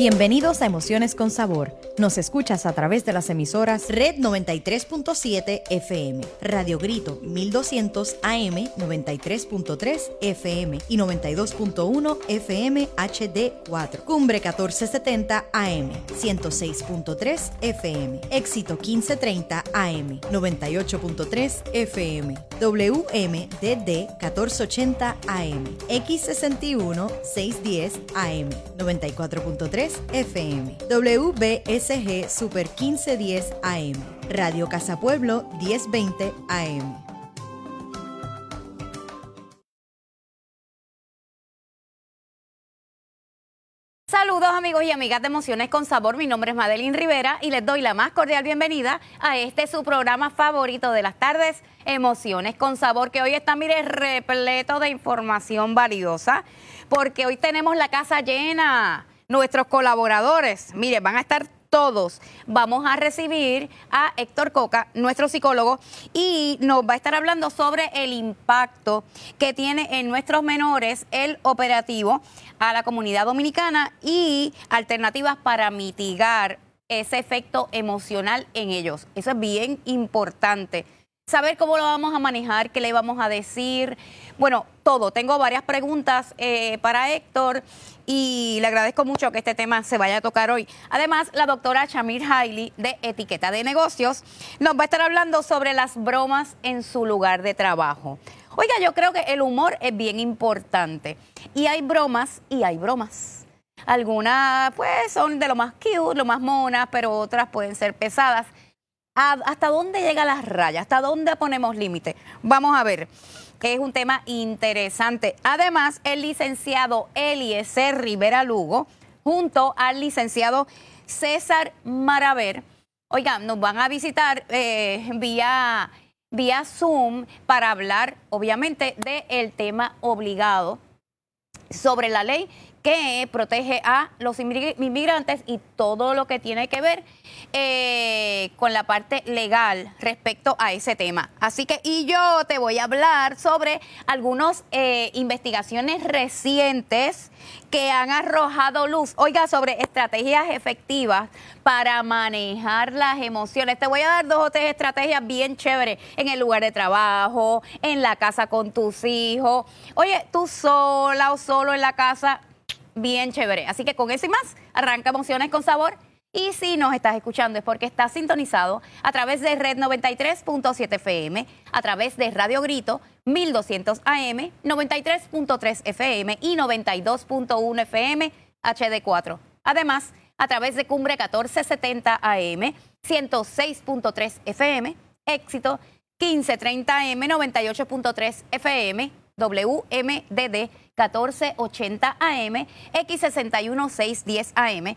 Bienvenidos a Emociones con Sabor. Nos escuchas a través de las emisoras Red 93.7 FM, Radio Grito 1200 AM, 93.3 FM y 92.1 FM HD4, Cumbre 1470 AM, 106.3 FM, Éxito 1530 AM, 98.3 FM, WMDD 1480 AM, X61 610 AM, 94.3 FM, WBSG Super 1510 AM, Radio Casa Pueblo 1020 AM. Saludos amigos y amigas de Emociones con Sabor, mi nombre es Madeline Rivera y les doy la más cordial bienvenida a este su programa favorito de las tardes, Emociones con Sabor, que hoy está, mire, repleto de información valiosa, porque hoy tenemos la casa llena. Nuestros colaboradores, mire, van a estar todos. Vamos a recibir a Héctor Coca, nuestro psicólogo, y nos va a estar hablando sobre el impacto que tiene en nuestros menores el operativo a la comunidad dominicana y alternativas para mitigar ese efecto emocional en ellos. Eso es bien importante. Saber cómo lo vamos a manejar, qué le vamos a decir. Bueno, todo. Tengo varias preguntas para Héctor y le agradezco mucho que este tema se vaya a tocar hoy. Además, la doctora Shamir Hailey, de Etiqueta de Negocios, nos va a estar hablando sobre las bromas en su lugar de trabajo. Oiga, yo creo que el humor es bien importante. Y hay bromas y hay bromas. Algunas, pues, son de lo más cute, lo más monas, pero otras pueden ser pesadas. ¿Hasta dónde llega la raya? ¿Hasta dónde ponemos límite? Vamos a ver, que es un tema interesante. Además, el licenciado Eliezer Rivera Lugo, junto al licenciado César Maraver, oigan, nos van a visitar vía Zoom para hablar, obviamente, del tema obligado sobre la ley que protege a los inmigrantes y todo lo que tiene que ver con la parte legal respecto a ese tema. Así que, y yo te voy a hablar sobre algunas investigaciones recientes que han arrojado luz, oiga, sobre estrategias efectivas para manejar las emociones. Te voy a dar 2 o 3 estrategias bien chéveres en el lugar de trabajo, en la casa con tus hijos. Oye, tú sola o solo en la casa, bien chévere. Así que con eso y más, arranca Emociones con Sabor. Y si nos estás escuchando es porque estás sintonizado a través de Red 93.7 FM, a través de Radio Grito 1200 AM, 93.3 FM y 92.1 FM HD4. Además, a través de Cumbre 1470 AM, 106.3 FM, Éxito 1530 AM, 98.3 FM, WMDD 1480 AM, X61 610 AM,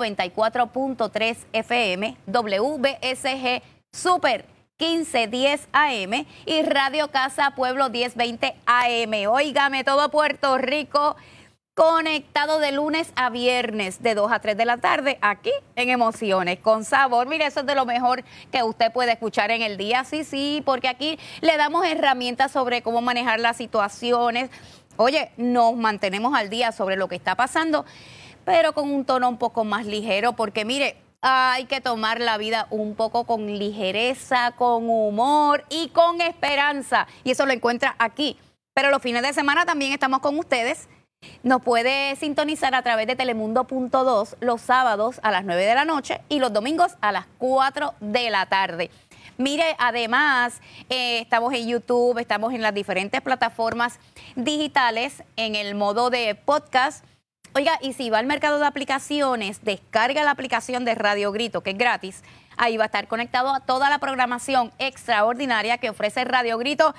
94.3 FM, WBSG Super 1510 AM y Radio Casa Pueblo 1020 AM. Óigame, todo Puerto Rico conectado de lunes a viernes de 2 a 3 de la tarde aquí en Emociones con Sabor. Mire, eso es de lo mejor que usted puede escuchar en el día. Sí, porque aquí le damos herramientas sobre cómo manejar las situaciones. Oye, nos mantenemos al día sobre lo que está pasando, pero con un tono un poco más ligero, porque mire, hay que tomar la vida un poco con ligereza, con humor y con esperanza. Y eso lo encuentra aquí. Pero los fines de semana también estamos con ustedes. Nos puede sintonizar a través de Telemundo.2 los sábados a las 9 de la noche y los domingos a las 4 de la tarde. Mire, además, estamos en YouTube, estamos en las diferentes plataformas digitales, en el modo de podcast. Oiga, y si va al mercado de aplicaciones, descarga la aplicación de Radio Grito, que es gratis. Ahí va a estar conectado a toda la programación extraordinaria que ofrece Radio Grito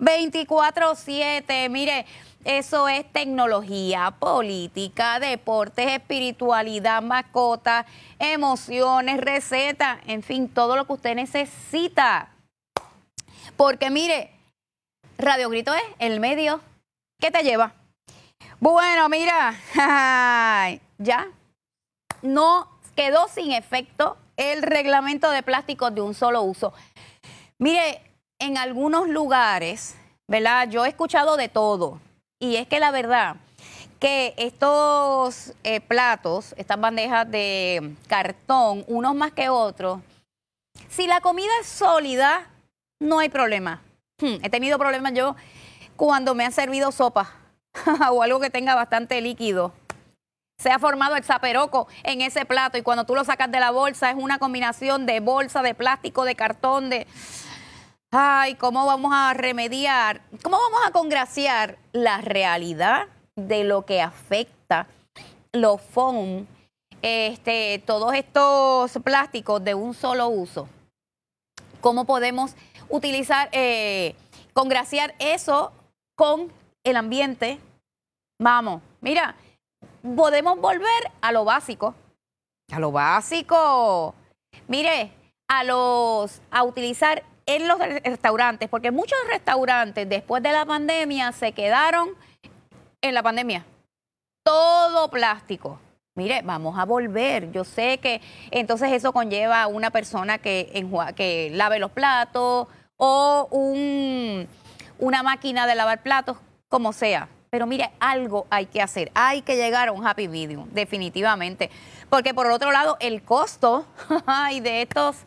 24/7. Mire, eso es tecnología, política, deportes, espiritualidad, mascota, emociones, recetas, en fin, todo lo que usted necesita. Porque mire, Radio Grito es el medio que te lleva. Bueno, mira, ya no quedó sin efecto el reglamento de plásticos de un solo uso. Mire, en algunos lugares, ¿verdad? Yo he escuchado de todo. Y es que la verdad que estos platos, estas bandejas de cartón, unos más que otros, si la comida es sólida, no hay problema. He tenido problemas yo cuando me han servido sopa o algo que tenga bastante líquido. Se ha formado el zaperoco en ese plato y cuando tú lo sacas de la bolsa es una combinación de bolsa, de plástico, de cartón, de... Ay, ¿cómo vamos a remediar? ¿Cómo vamos a congraciar la realidad de lo que afecta los foam, todos estos plásticos de un solo uso? ¿Cómo podemos utilizar, congraciar eso con el ambiente? Vamos, mira, podemos volver a lo básico. A lo básico. Mire, a utilizar en los restaurantes, porque muchos restaurantes después de la pandemia se quedaron en la pandemia. Todo plástico. Mire, vamos a volver. Yo sé que entonces eso conlleva a una persona que lave los platos o una máquina de lavar platos, como sea. Pero mire, algo hay que hacer. Hay que llegar a un happy medium, definitivamente. Porque por otro lado, el costo de estos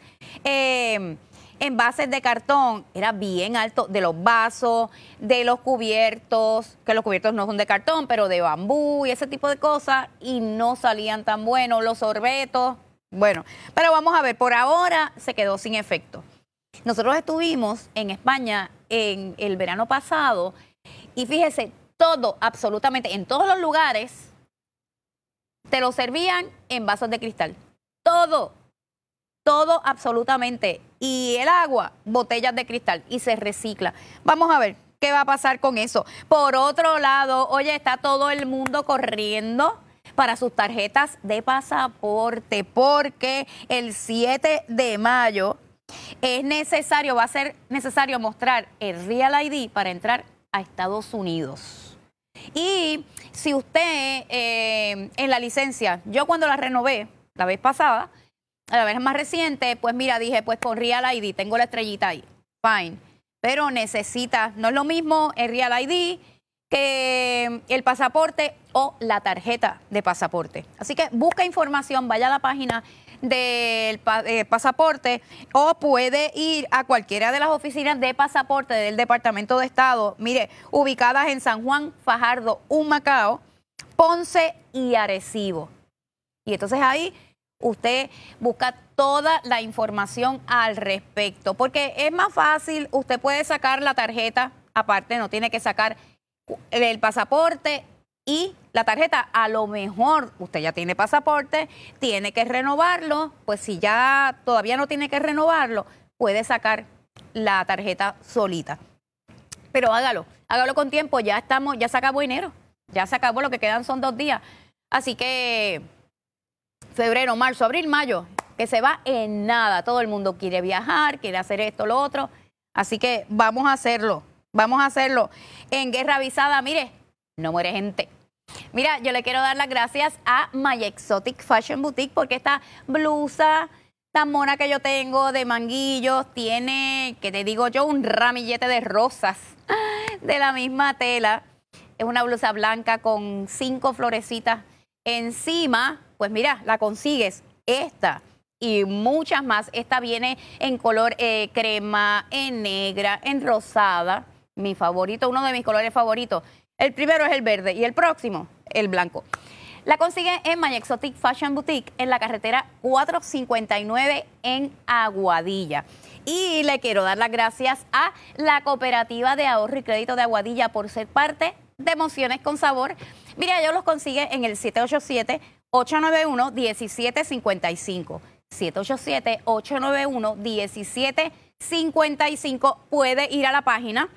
envases de cartón era bien alto, de los vasos, de los cubiertos, que los cubiertos no son de cartón, pero de bambú y ese tipo de cosas, y no salían tan buenos, los sorbetos. Bueno, pero vamos a ver, por ahora se quedó sin efecto. Nosotros estuvimos en España en el verano pasado y fíjese, todo, absolutamente, en todos los lugares, te lo servían en vasos de cristal. Todo absolutamente. Y el agua, botellas de cristal, y se recicla. Vamos a ver qué va a pasar con eso. Por otro lado, oye, está todo el mundo corriendo para sus tarjetas de pasaporte, porque el 7 de mayo va a ser necesario mostrar el Real ID para entrar a Estados Unidos. Y si usted en la licencia, yo cuando la renové la vez pasada, la vez más reciente, pues mira, dije, pues con Real ID, tengo la estrellita ahí, fine. Pero necesita, no es lo mismo el Real ID que el pasaporte o la tarjeta de pasaporte. Así que busca información, vaya a la página del pasaporte o puede ir a cualquiera de las oficinas de pasaporte del Departamento de Estado, mire, ubicadas en San Juan, Fajardo, Humacao, Ponce y Arecibo. Y entonces ahí usted busca toda la información al respecto, porque es más fácil, usted puede sacar la tarjeta, aparte no tiene que sacar el pasaporte y la tarjeta. A lo mejor usted ya tiene pasaporte, tiene que renovarlo, pues si ya todavía no tiene que renovarlo, puede sacar la tarjeta solita. Pero hágalo con tiempo, ya se acabó enero, ya se acabó, lo que quedan son 2 días. Así que febrero, marzo, abril, mayo, que se va en nada. Todo el mundo quiere viajar, quiere hacer esto, lo otro. Así que vamos a hacerlo. En Guerra Avisada, mire, no muere gente. Mira, yo le quiero dar las gracias a My Exotic Fashion Boutique porque esta blusa tan mona que yo tengo de manguillos tiene, que te digo yo, un ramillete de rosas de la misma tela. Es una blusa blanca con 5 florecitas encima. Pues mira, la consigues esta y muchas más. Esta viene en color crema, en negra, en rosada. Mi favorito, uno de mis colores favoritos. El primero es el verde y el próximo, el blanco. La consigue en My Exotic Fashion Boutique en la carretera 459 en Aguadilla. Y le quiero dar las gracias a la Cooperativa de Ahorro y Crédito de Aguadilla por ser parte de Emociones con Sabor. Mira, ellos los consiguen en el 787-891-1755. 787-891-1755. Puede ir a la página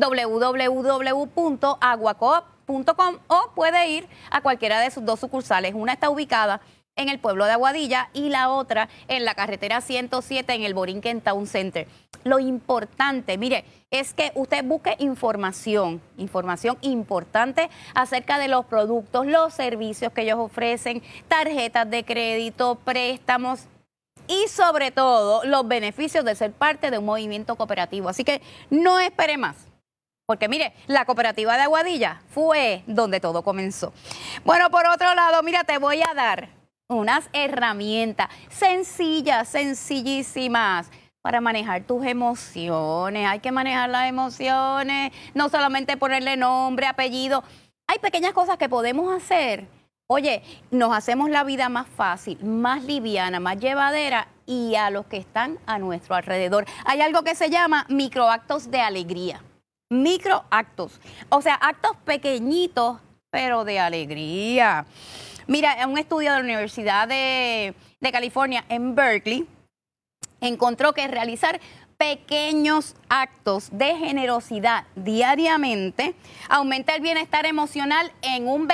www.aguacoop.com o puede ir a cualquiera de sus 2 sucursales. Una está ubicada en el pueblo de Aguadilla y la otra en la carretera 107 en el Borinquen Town Center. Lo importante, mire, es que usted busque información importante acerca de los productos, los servicios que ellos ofrecen, tarjetas de crédito, préstamos y sobre todo los beneficios de ser parte de un movimiento cooperativo. Así que no espere más. Porque mire, la cooperativa de Aguadilla fue donde todo comenzó. Bueno, por otro lado, mira, te voy a dar unas herramientas sencillas, sencillísimas para manejar tus emociones. Hay que manejar las emociones, no solamente ponerle nombre, apellido. Hay pequeñas cosas que podemos hacer. Oye, nos hacemos la vida más fácil, más liviana, más llevadera y a los que están a nuestro alrededor. Hay algo que se llama microactos de alegría. Microactos, o sea, actos pequeñitos, pero de alegría. Mira, un estudio de la Universidad de California en Berkeley encontró que realizar pequeños actos de generosidad diariamente aumenta el bienestar emocional en un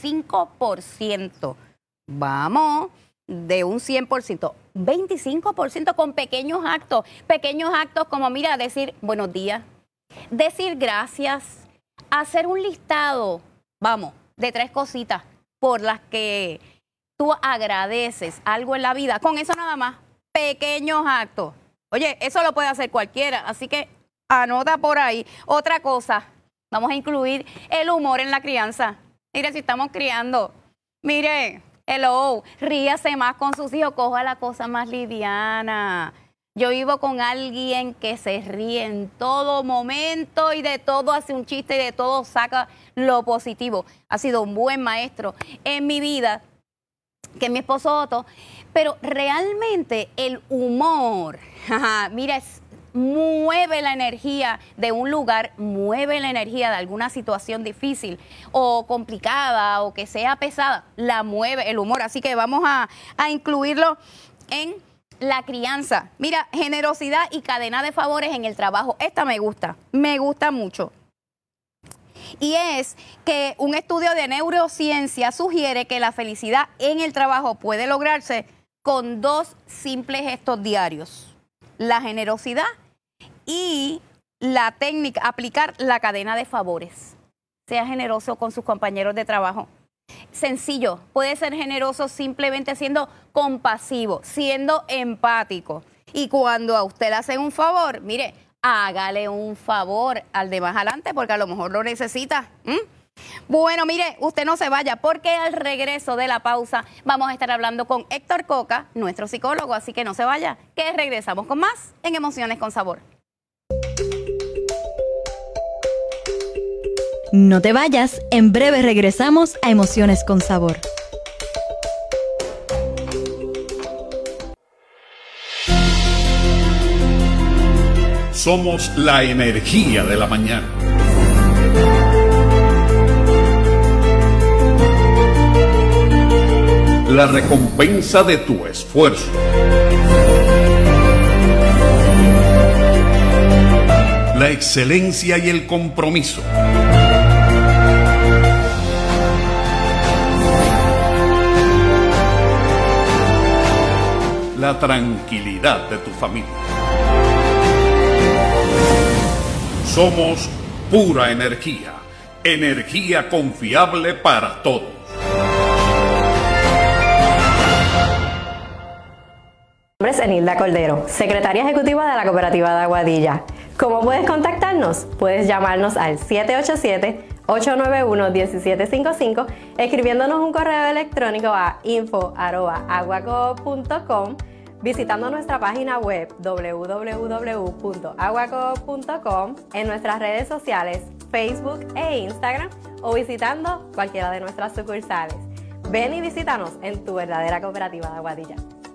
25%. Vamos, de un 100%, 25% con pequeños actos como, mira, decir buenos días, decir gracias, hacer un listado, vamos, de 3 cositas por las que tú agradeces algo en la vida. Con eso nada más, pequeños actos. Oye, eso lo puede hacer cualquiera, así que anota por ahí. Otra cosa, vamos a incluir el humor en la crianza. Mire, si estamos criando, mire, ríase más con sus hijos, coja la cosa más liviana. Yo vivo con alguien que se ríe en todo momento y de todo hace un chiste y de todo saca lo positivo. Ha sido un buen maestro en mi vida, que es mi esposo Otto, pero realmente el humor, mira, mueve la energía de un lugar, mueve la energía de alguna situación difícil o complicada o que sea pesada, la mueve el humor. Así que vamos a incluirlo en la crianza. Mira, generosidad y cadena de favores en el trabajo. Esta me gusta mucho. Y es que un estudio de neurociencia sugiere que la felicidad en el trabajo puede lograrse con 2 simples gestos diarios: la generosidad y la técnica, aplicar la cadena de favores. Sea generoso con sus compañeros de trabajo. Sencillo, puede ser generoso simplemente siendo compasivo, siendo empático. Y cuando a usted le hacen un favor, mire, hágale un favor al de más adelante porque a lo mejor lo necesita. Bueno, mire, usted no se vaya porque al regreso de la pausa vamos a estar hablando con Héctor Coca, nuestro psicólogo, así que no se vaya, que regresamos con más en Emociones con Sabor. No te vayas, en breve regresamos a Emociones con Sabor. Somos la energía de la mañana. La recompensa de tu esfuerzo. La excelencia y el compromiso. La tranquilidad de tu familia. Somos pura energía, energía confiable para todos. Mi nombre es Enilda Cordero, secretaria ejecutiva de la Cooperativa de Aguadilla. ¿Cómo puedes contactarnos? Puedes llamarnos al 787-891-1755, escribiéndonos un correo electrónico a info@aguacoop.com, visitando nuestra página web www.aguacoop.com, en nuestras redes sociales Facebook e Instagram, o visitando cualquiera de nuestras sucursales. Ven y visítanos en tu verdadera Cooperativa de Aguadilla.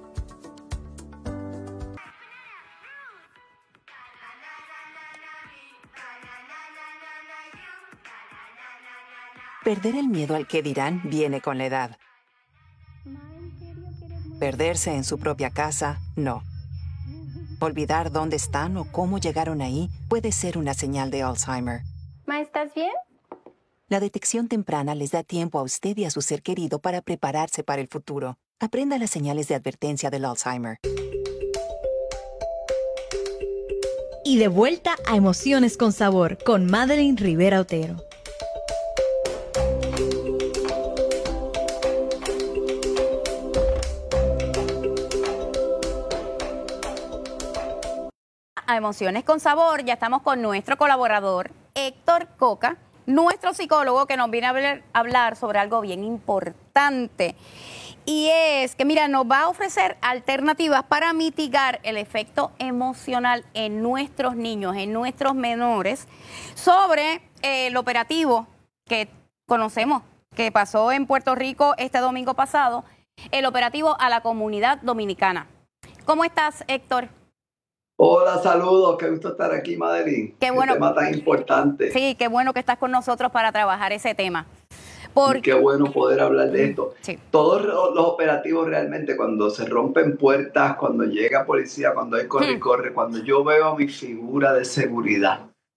Perder el miedo al que dirán viene con la edad. Perderse en su propia casa, no. Olvidar dónde están o cómo llegaron ahí puede ser una señal de Alzheimer. ¿Ma, estás bien? La detección temprana les da tiempo a usted y a su ser querido para prepararse para el futuro. Aprenda las señales de advertencia del Alzheimer. Y de vuelta a Emociones con Sabor con Madeline Rivera Otero. A Emociones con Sabor, ya estamos con nuestro colaborador, Héctor Coca, nuestro psicólogo, que nos viene a hablar sobre algo bien importante. Y es que, mira, nos va a ofrecer alternativas para mitigar el efecto emocional en nuestros niños, en nuestros menores, sobre el operativo que conocemos, que pasó en Puerto Rico este domingo pasado, el operativo a la comunidad dominicana. ¿Cómo estás, Héctor? Hola, saludos, qué gusto estar aquí, Madeline. Qué bueno. Qué tema tan importante. Sí, qué bueno que estás con nosotros para trabajar ese tema. Qué bueno poder hablar de esto. Sí. Todos los operativos realmente, cuando se rompen puertas, cuando llega policía, cuando hay corre y corre, cuando yo veo a mi figura de seguridad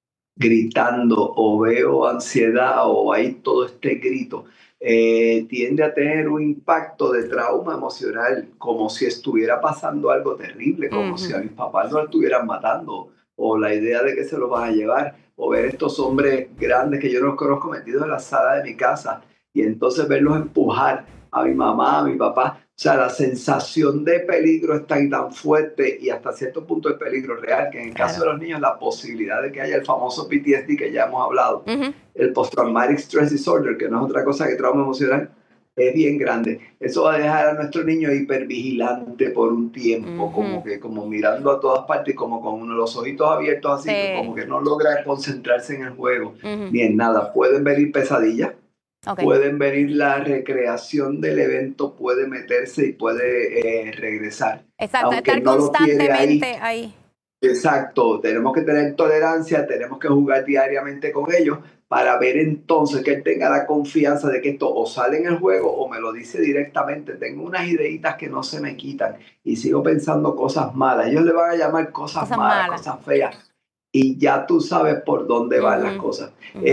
gritando o veo ansiedad o hay todo este grito, tiende a tener un impacto de trauma emocional, como si estuviera pasando algo terrible, como si a mis papás lo estuvieran matando, o la idea de que se lo van a llevar, o ver estos hombres grandes que yo no los conozco metidos en la sala de mi casa, y entonces verlos empujar a mi mamá, a mi papá. O sea, la sensación de peligro es tan fuerte, y hasta cierto punto el peligro real, que en el caso de los niños, la posibilidad de que haya el famoso PTSD que ya hemos hablado, el Post-Traumatic Stress Disorder, que no es otra cosa que trauma emocional, es bien grande. Eso va a dejar a nuestro niño hipervigilante por un tiempo, como mirando a todas partes, como con los ojitos abiertos así, como que no logra concentrarse en el juego, ni en nada. Pueden venir pesadillas, pueden venir la recreación del evento, puede meterse y puede regresar. Exacto, aunque estar no constantemente ahí. Exacto, tenemos que tener tolerancia, tenemos que jugar diariamente con ellos para ver entonces que él tenga la confianza de que esto o sale en el juego o me lo dice directamente. Tengo unas ideitas que no se me quitan y sigo pensando cosas malas. Ellos le van a llamar cosas malas, cosas feas. Y ya tú sabes por dónde van las cosas.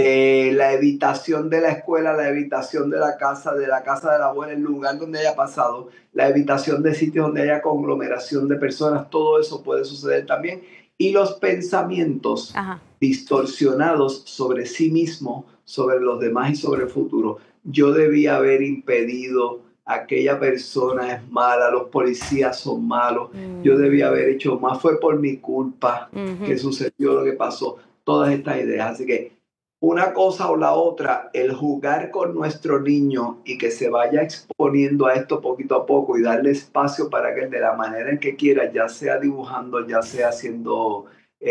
La evitación de la escuela, la evitación de la casa de la abuela, el lugar donde haya pasado, la evitación de sitios donde haya conglomeración de personas, todo eso puede suceder también. Y los pensamientos distorsionados sobre sí mismo, sobre los demás y sobre el futuro. Yo debía haber impedido, aquella persona es mala, los policías son malos, yo debía haber hecho más, fue por mi culpa que sucedió lo que pasó, todas estas ideas. Así que una cosa o la otra, el jugar con nuestro niño y que se vaya exponiendo a esto poquito a poco y darle espacio para que de la manera en que quiera, ya sea dibujando, ya sea haciendo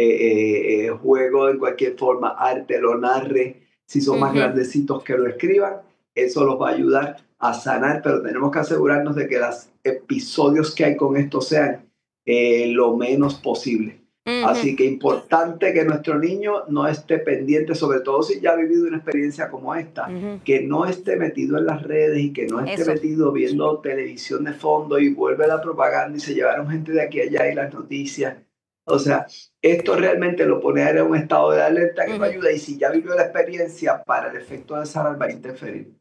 juego de cualquier forma, arte, lo narre, si son más grandecitos que lo escriban, eso los va a ayudar a sanar, pero tenemos que asegurarnos de que los episodios que hay con esto sean lo menos posible. Así que importante que nuestro niño no esté pendiente, sobre todo si ya ha vivido una experiencia como esta, que no esté metido en las redes y que no esté metido viendo televisión de fondo y vuelve la propaganda y se llevaron gente de aquí a allá y las noticias. O sea, esto realmente lo pone en un estado de alerta que no ayuda, y si ya vivió la experiencia, para el efecto de sanar va a interferir.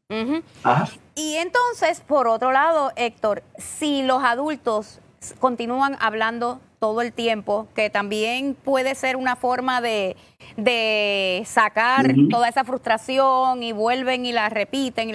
Y entonces, por otro lado, Héctor, si los adultos continúan hablando todo el tiempo, que también puede ser una forma de sacar toda esa frustración, y vuelven y la repiten,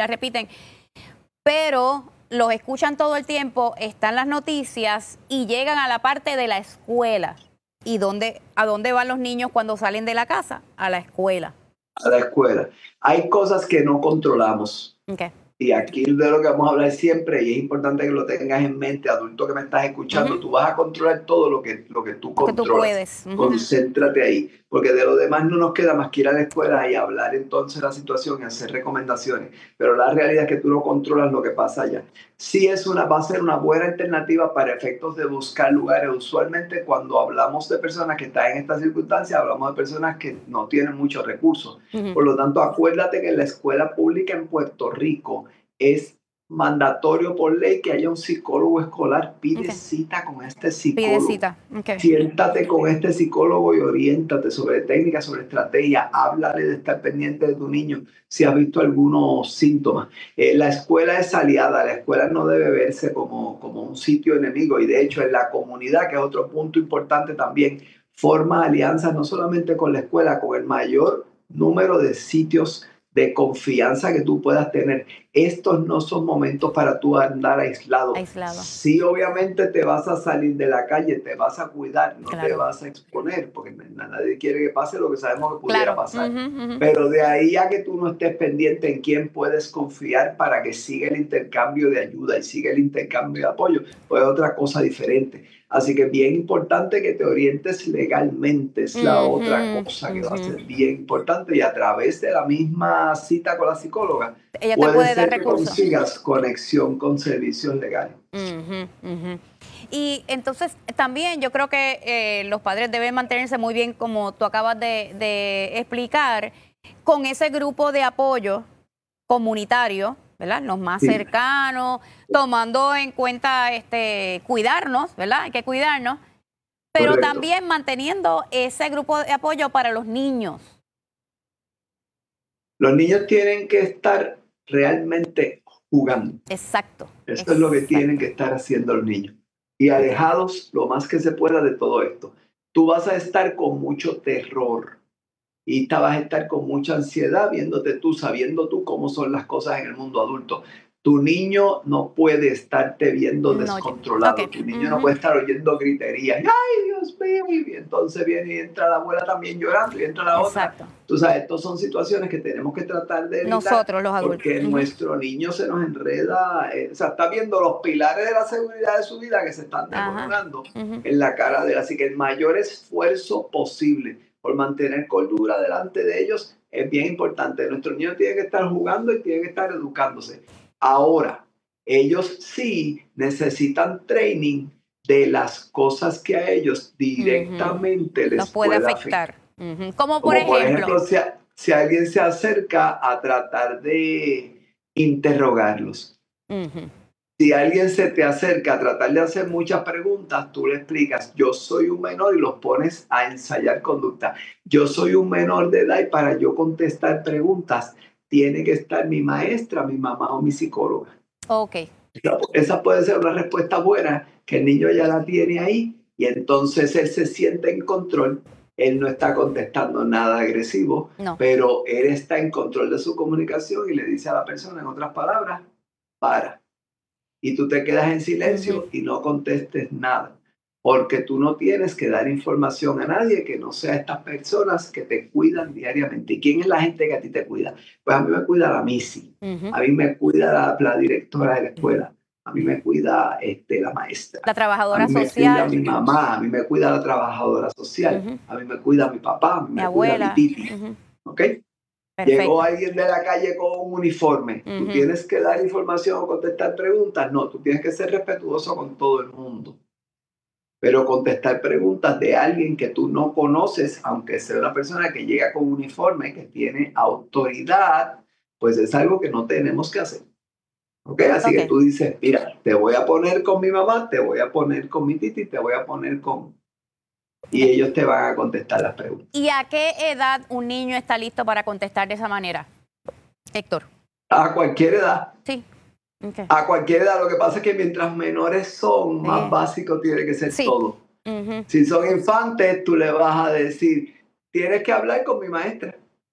pero los escuchan todo el tiempo, están las noticias y llegan a la parte de la escuela. ¿Y a dónde van los niños cuando salen de la casa? A la escuela. A la escuela. Hay cosas que no controlamos. Y aquí de lo que vamos a hablar siempre, y es importante que lo tengas en mente, adulto que me estás escuchando, tú vas a controlar todo lo que tú controlas. Que tú puedes. Concéntrate ahí, porque de lo demás no nos queda más que ir a la escuela y hablar entonces la situación y hacer recomendaciones. Pero la realidad es que tú no controlas lo que pasa allá. Sí va a ser una buena alternativa para efectos de buscar lugares. Usualmente cuando hablamos de personas que están en estas circunstancias, hablamos de personas que no tienen muchos recursos. Por lo tanto, acuérdate que en la escuela pública en Puerto Rico es mandatorio por ley que haya un psicólogo escolar. Pide cita con este psicólogo. Pide cita. Siéntate con este psicólogo y oriéntate sobre técnicas, sobre estrategia. Háblale de estar pendiente de tu niño si has visto algunos síntomas. La escuela es aliada. La escuela no debe verse como un sitio enemigo. Y de hecho, en la comunidad, que es otro punto importante también, forma alianzas no solamente con la escuela, con el mayor número de sitios de confianza que tú puedas tener. estos no son momentos para tú andar aislado. Sí, obviamente te vas a salir de la calle, te vas a cuidar, no te vas a exponer, porque nadie quiere que pase lo que sabemos que pudiera pasar. Pero de ahí a que tú no estés pendiente en quién puedes confiar para que siga el intercambio de ayuda y siga el intercambio de apoyo, pues es otra cosa diferente. Así que es bien importante que te orientes legalmente, es la otra cosa que va a ser bien importante, y a través de la misma cita con la psicóloga, ella te puede dar recursos. Consigas conexión con servicios legales. Y entonces también yo creo que los padres deben mantenerse muy bien, como tú acabas de explicar, con ese grupo de apoyo comunitario, ¿verdad? Los más cercanos, tomando en cuenta cuidarnos, ¿verdad? Hay que cuidarnos, pero Correcto. también manteniendo ese grupo de apoyo para los niños. Los niños tienen que estar realmente jugando. Exacto. Eso es lo que tienen que estar haciendo los niños. Y alejados lo más que se pueda de todo esto. Tú vas a estar con mucho terror y vas a estar con mucha ansiedad viéndote tú, sabiendo tú cómo son las cosas en el mundo adulto. Tu niño no puede estarte viendo descontrolado. Tu niño no puede estar oyendo griterías. ¡Ay, Dios mío! Y entonces viene y entra la abuela también llorando y entra la otra. Tú sabes, estas son situaciones que tenemos que tratar de evitar. Nosotros, los adultos. Porque nuestro niño se nos enreda. O sea, está viendo los pilares de la seguridad de su vida que se están desmoronando en la cara de él. Así que el mayor esfuerzo posible por mantener cordura delante de ellos es bien importante. Nuestros niños tienen que estar jugando y tienen que estar educándose. Ahora, ellos sí necesitan training de las cosas que a ellos directamente les puede afectar. Como por ejemplo si alguien se acerca a tratar de interrogarlos. Si alguien se te acerca a tratar de hacer muchas preguntas, tú le explicas, yo soy un menor, y los pones a ensayar conducta. Yo soy un menor de edad y para yo contestar preguntas tiene que estar mi maestra, mi mamá o mi psicóloga. Esa puede ser una respuesta buena, que el niño ya la tiene ahí, y entonces él se siente en control. Él no está contestando nada agresivo, pero él está en control de su comunicación y le dice a la persona, en otras palabras, para. Y tú te quedas en silencio y no contestes nada, porque tú no tienes que dar información a nadie que no sea estas personas que te cuidan diariamente. ¿Y quién es la gente que a ti te cuida? Pues a mí me cuida la Missy, a mí me cuida la directora de la escuela, a mí me cuida la maestra, la trabajadora a mí social, me cuida mi mamá, a mí me cuida la trabajadora social, a mí me cuida mi papá, a mí me abuela, cuida mi titi. ¿Ok? Perfecto. Llegó alguien de la calle con un uniforme. ¿Tú tienes que dar información o contestar preguntas? No, tú tienes que ser respetuoso con todo el mundo. Pero contestar preguntas de alguien que tú no conoces, aunque sea una persona que llega con un uniforme, que tiene autoridad, pues es algo que no tenemos que hacer. ¿Ok? Así que tú dices, mira, te voy a poner con mi mamá, te voy a poner con mi titi, te voy a poner con... Y ellos te van a contestar las preguntas. ¿Y a qué edad un niño está listo para contestar de esa manera, Héctor? A cualquier edad. Sí. A cualquier edad. Lo que pasa es que mientras menores son, más básico tiene que ser todo. Si son infantes, tú le vas a decir, tienes que hablar con mi maestra.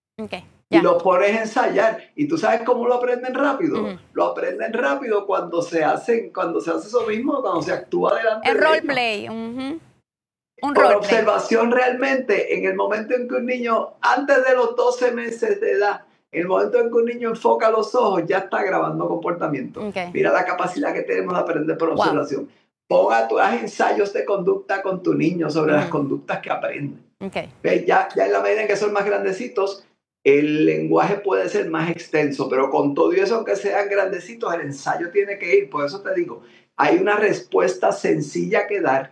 Y lo pones a ensayar. ¿Y tú sabes cómo lo aprenden rápido? Lo aprenden rápido cuando se hace eso mismo, cuando se actúa delante de ellos. El roleplay. Por observación realmente, en el momento en que un niño, antes de los 12 meses de edad, en el momento en que un niño enfoca los ojos, ya está grabando comportamiento. Mira la capacidad que tenemos de aprender por observación. Haz ensayos de conducta con tu niño sobre las conductas que aprenden. ¿Ves? Ya en la medida en que son más grandecitos, el lenguaje puede ser más extenso, pero con todo eso, aunque sean grandecitos, el ensayo tiene que ir. Por eso te digo, hay una respuesta sencilla que dar,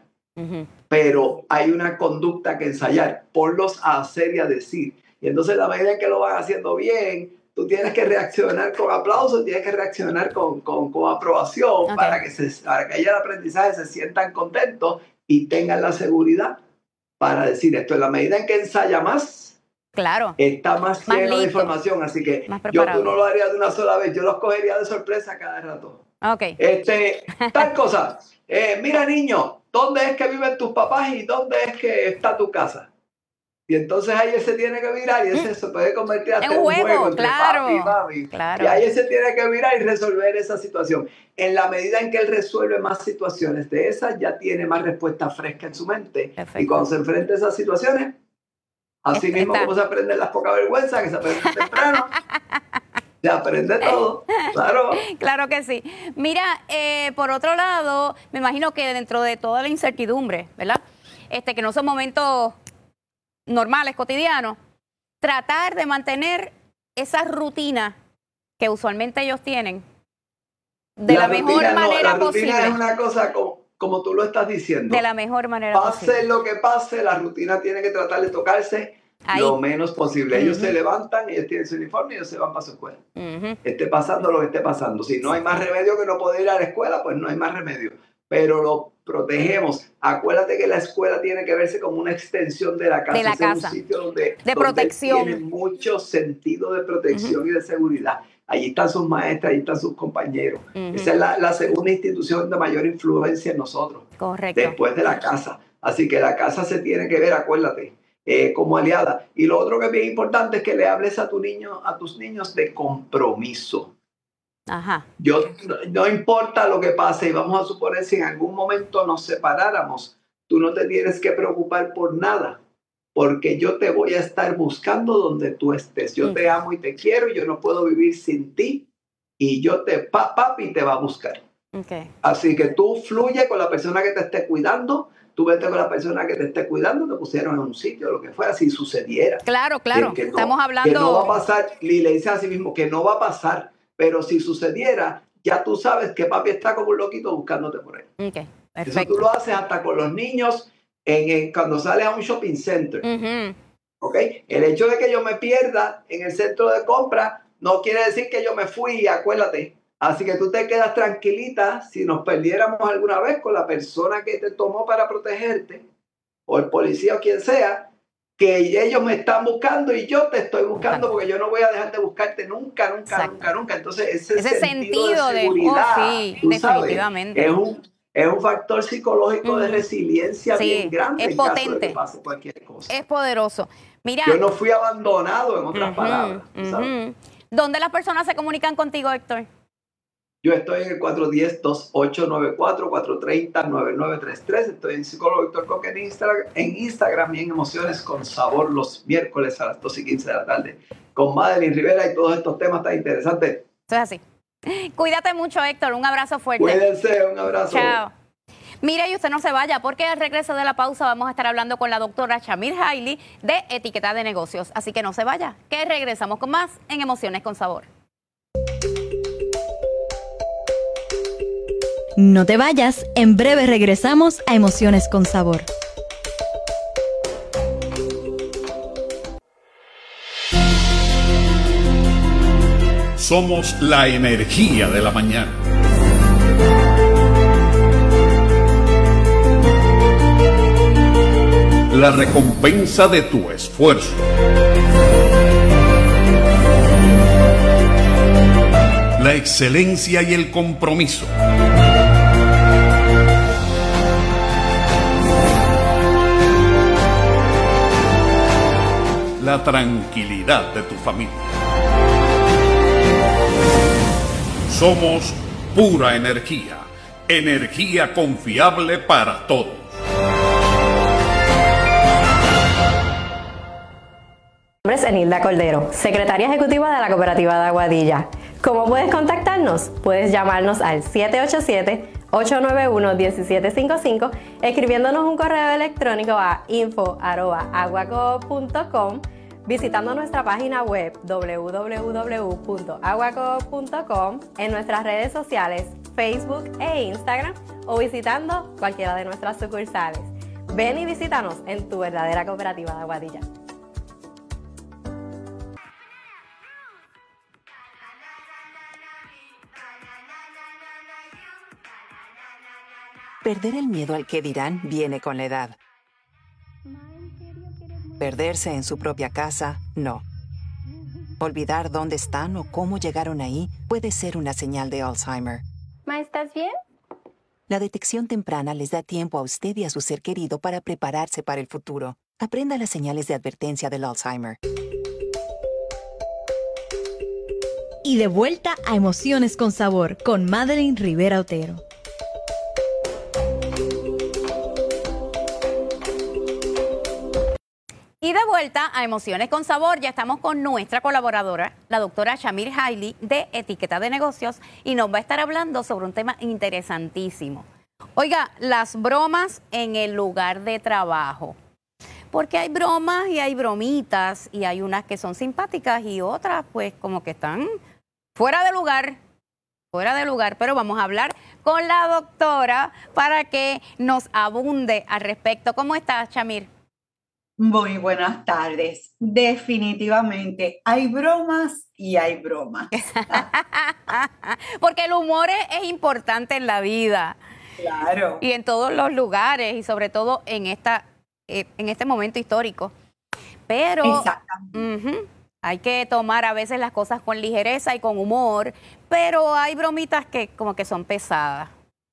pero hay una conducta que ensayar. Ponlos a hacer y a decir. Y entonces, la medida en que lo van haciendo bien, tú tienes que reaccionar con aplausos, tienes que reaccionar con aprobación para que haya el aprendizaje, se sientan contentos y tengan la seguridad para decir esto. En la medida en que ensaya más, está más lleno de información. Así que tú no lo harías de una sola vez, yo los cogería de sorpresa cada rato. Tal cosa. Mira, niño, ¿dónde es que viven tus papás y dónde es que está tu casa? Y entonces ahí él se tiene que virar y ese se puede convertir hasta en un juego, entre claro, papi y mami. claro. Y ahí él se tiene que virar y resolver esa situación. En la medida en que él resuelve más situaciones de esas, ya tiene más respuesta fresca en su mente. Perfecto. Y cuando se enfrenta a esas situaciones, así mismo como se aprenden las pocas vergüenzas, que se aprenden temprano, se aprende todo, claro. Claro que sí. Mira, por otro lado, me imagino que dentro de toda la incertidumbre, ¿verdad? Que no son momentos normales, cotidianos, tratar de mantener esa rutina que usualmente ellos tienen de la mejor manera posible. La rutina es una cosa como tú lo estás diciendo. De la mejor manera posible. Pase lo que pase, la rutina tiene que tratar de tocarse ahí lo menos posible. Ellos se levantan, ellos tienen su uniforme y ellos se van para su escuela. Esté pasando lo que esté pasando. Si no hay más remedio que no poder ir a la escuela, pues no hay más remedio. Pero lo protegemos. Acuérdate que la escuela tiene que verse como una extensión de la casa. De la casa. Es un sitio donde protección. Tiene mucho sentido de protección y de seguridad. Allí están sus maestras, allí están sus compañeros. Esa es la segunda institución de mayor influencia en nosotros. Correcto. Después de la casa. Así que la casa se tiene que ver, acuérdate, como aliada. Y lo otro que es bien importante es que le hables a tus niños de compromiso. Ajá. No importa lo que pase, y vamos a suponer si en algún momento nos separáramos, tú no te tienes que preocupar por nada, porque yo te voy a estar buscando donde tú estés. Yo te amo y te quiero, y yo no puedo vivir sin ti, y papi te va a buscar. Okay. Así que tú fluye con la persona que te esté cuidando, tú vete con la persona que te esté cuidando, te pusieron en un sitio, lo que fuera, si sucediera. Claro. Estamos hablando... Que no va a pasar, y le dice a sí mismo que no va a pasar, pero si sucediera, ya tú sabes que papi está como un loquito buscándote por ahí. Okay. Eso tú lo haces hasta con los niños cuando sales a un shopping center. ¿Okay? El hecho de que yo me pierda en el centro de compra no quiere decir que yo me fui, acuérdate. Así que tú te quedas tranquilita si nos perdiéramos alguna vez con la persona que te tomó para protegerte, o el policía o quien sea, que ellos me están buscando y yo te estoy buscando, porque yo no voy a dejar de buscarte nunca. Entonces ese sentido de seguridad, definitivamente. Sabes, es un factor psicológico de resiliencia bien grande. Es potente. Caso de que pase cualquier cosa. Es poderoso. Mira, yo no fui abandonado, en otras palabras. ¿Sabes? ¿Dónde las personas se comunican contigo, Héctor? Yo estoy en el 410-2894, 430-9933. Estoy en Psicólogo Héctor Coque en Instagram y en Emociones con Sabor los miércoles a las 2:15 de la tarde. Con Madeline Rivera y todos estos temas tan interesantes. Eso es así. Cuídate mucho, Héctor. Un abrazo fuerte. Cuídense, un abrazo. Chao. Mire, y usted no se vaya, porque al regreso de la pausa vamos a estar hablando con la doctora Shamir Hailey de Etiqueta de Negocios. Así que no se vaya, que regresamos con más en Emociones con Sabor. No te vayas, en breve regresamos a Emociones con Sabor. Somos la energía de la mañana. La recompensa de tu esfuerzo. La excelencia y el compromiso. La tranquilidad de tu familia. Somos pura energía, energía confiable para todos. Mi nombre es Enilda Cordero, secretaria ejecutiva de la Cooperativa de Aguadilla. ¿Cómo puedes contactarnos? Puedes llamarnos al 787-891-1755, escribiéndonos un correo electrónico a info@aguacoop.com, visitando nuestra página web www.aguacoop.com, en nuestras redes sociales Facebook e Instagram, o visitando cualquiera de nuestras sucursales. Ven y visítanos en tu verdadera Cooperativa de Aguadilla. Perder el miedo al que dirán viene con la edad. Perderse en su propia casa, no. Olvidar dónde están o cómo llegaron ahí puede ser una señal de Alzheimer. Ma, ¿estás bien? La detección temprana les da tiempo a usted y a su ser querido para prepararse para el futuro. Aprenda las señales de advertencia del Alzheimer. Y de vuelta a Emociones con Sabor con Madeline Rivera Otero. Y de vuelta a Emociones con Sabor, ya estamos con nuestra colaboradora, la doctora Shamir Hailey de Etiqueta de Negocios, y nos va a estar hablando sobre un tema interesantísimo. Oiga, las bromas en el lugar de trabajo. Porque hay bromas y hay bromitas, y hay unas que son simpáticas y otras pues como que están fuera de lugar, pero vamos a hablar con la doctora para que nos abunde al respecto. ¿Cómo estás, Shamir? Muy buenas tardes. Definitivamente hay bromas y hay bromas. Porque el humor es importante en la vida. Claro. Y en todos los lugares y sobre todo en este momento histórico. Pero Exactamente. hay que tomar a veces las cosas con ligereza y con humor, pero hay bromitas que como que son pesadas.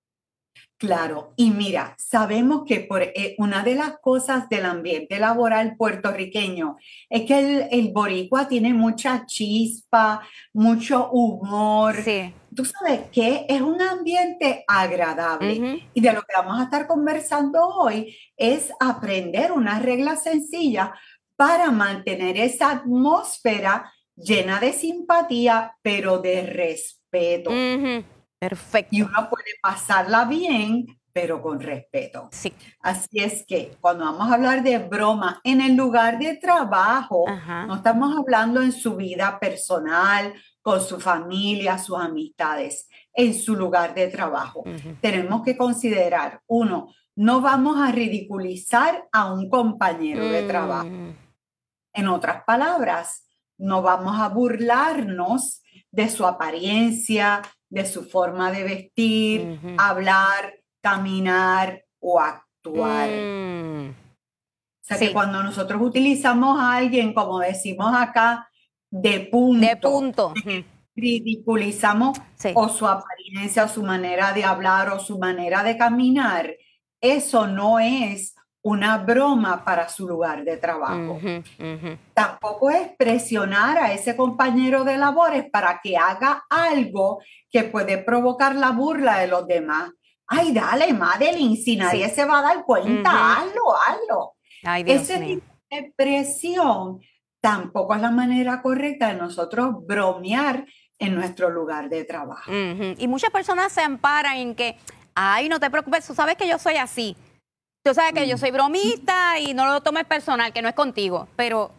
Claro, y mira, sabemos que una de las cosas del ambiente laboral puertorriqueño es que el boricua tiene mucha chispa, mucho humor. Sí. Tú sabes que es un ambiente agradable. Y de lo que vamos a estar conversando hoy es aprender una regla sencilla para mantener esa atmósfera llena de simpatía, pero de respeto. Perfecto. Y uno puede pasarla bien, pero con respeto. Sí. Así es que cuando vamos a hablar de broma en el lugar de trabajo, no estamos hablando en su vida personal, con su familia, sus amistades, en su lugar de trabajo. Tenemos que considerar, uno, no vamos a ridiculizar a un compañero de trabajo. En otras palabras, no vamos a burlarnos de su apariencia, de su forma de vestir, hablar, caminar o actuar. O sea que cuando nosotros utilizamos a alguien, como decimos acá, de punto, ridiculizamos o su apariencia, o su manera de hablar o su manera de caminar, eso no es una broma para su lugar de trabajo. Tampoco es presionar a ese compañero de labores para que haga algo que puede provocar la burla de los demás. Ay, dale, Madeline, si nadie se va a dar cuenta, hazlo. Ay, Dios Ese mío. tipo de presión tampoco es la manera correcta de nosotros bromear en nuestro lugar de trabajo. Y muchas personas se amparan en que, ay, no te preocupes, tú sabes que yo soy así. Tú sabes que yo soy bromista y no lo tomes personal, que no es contigo, pero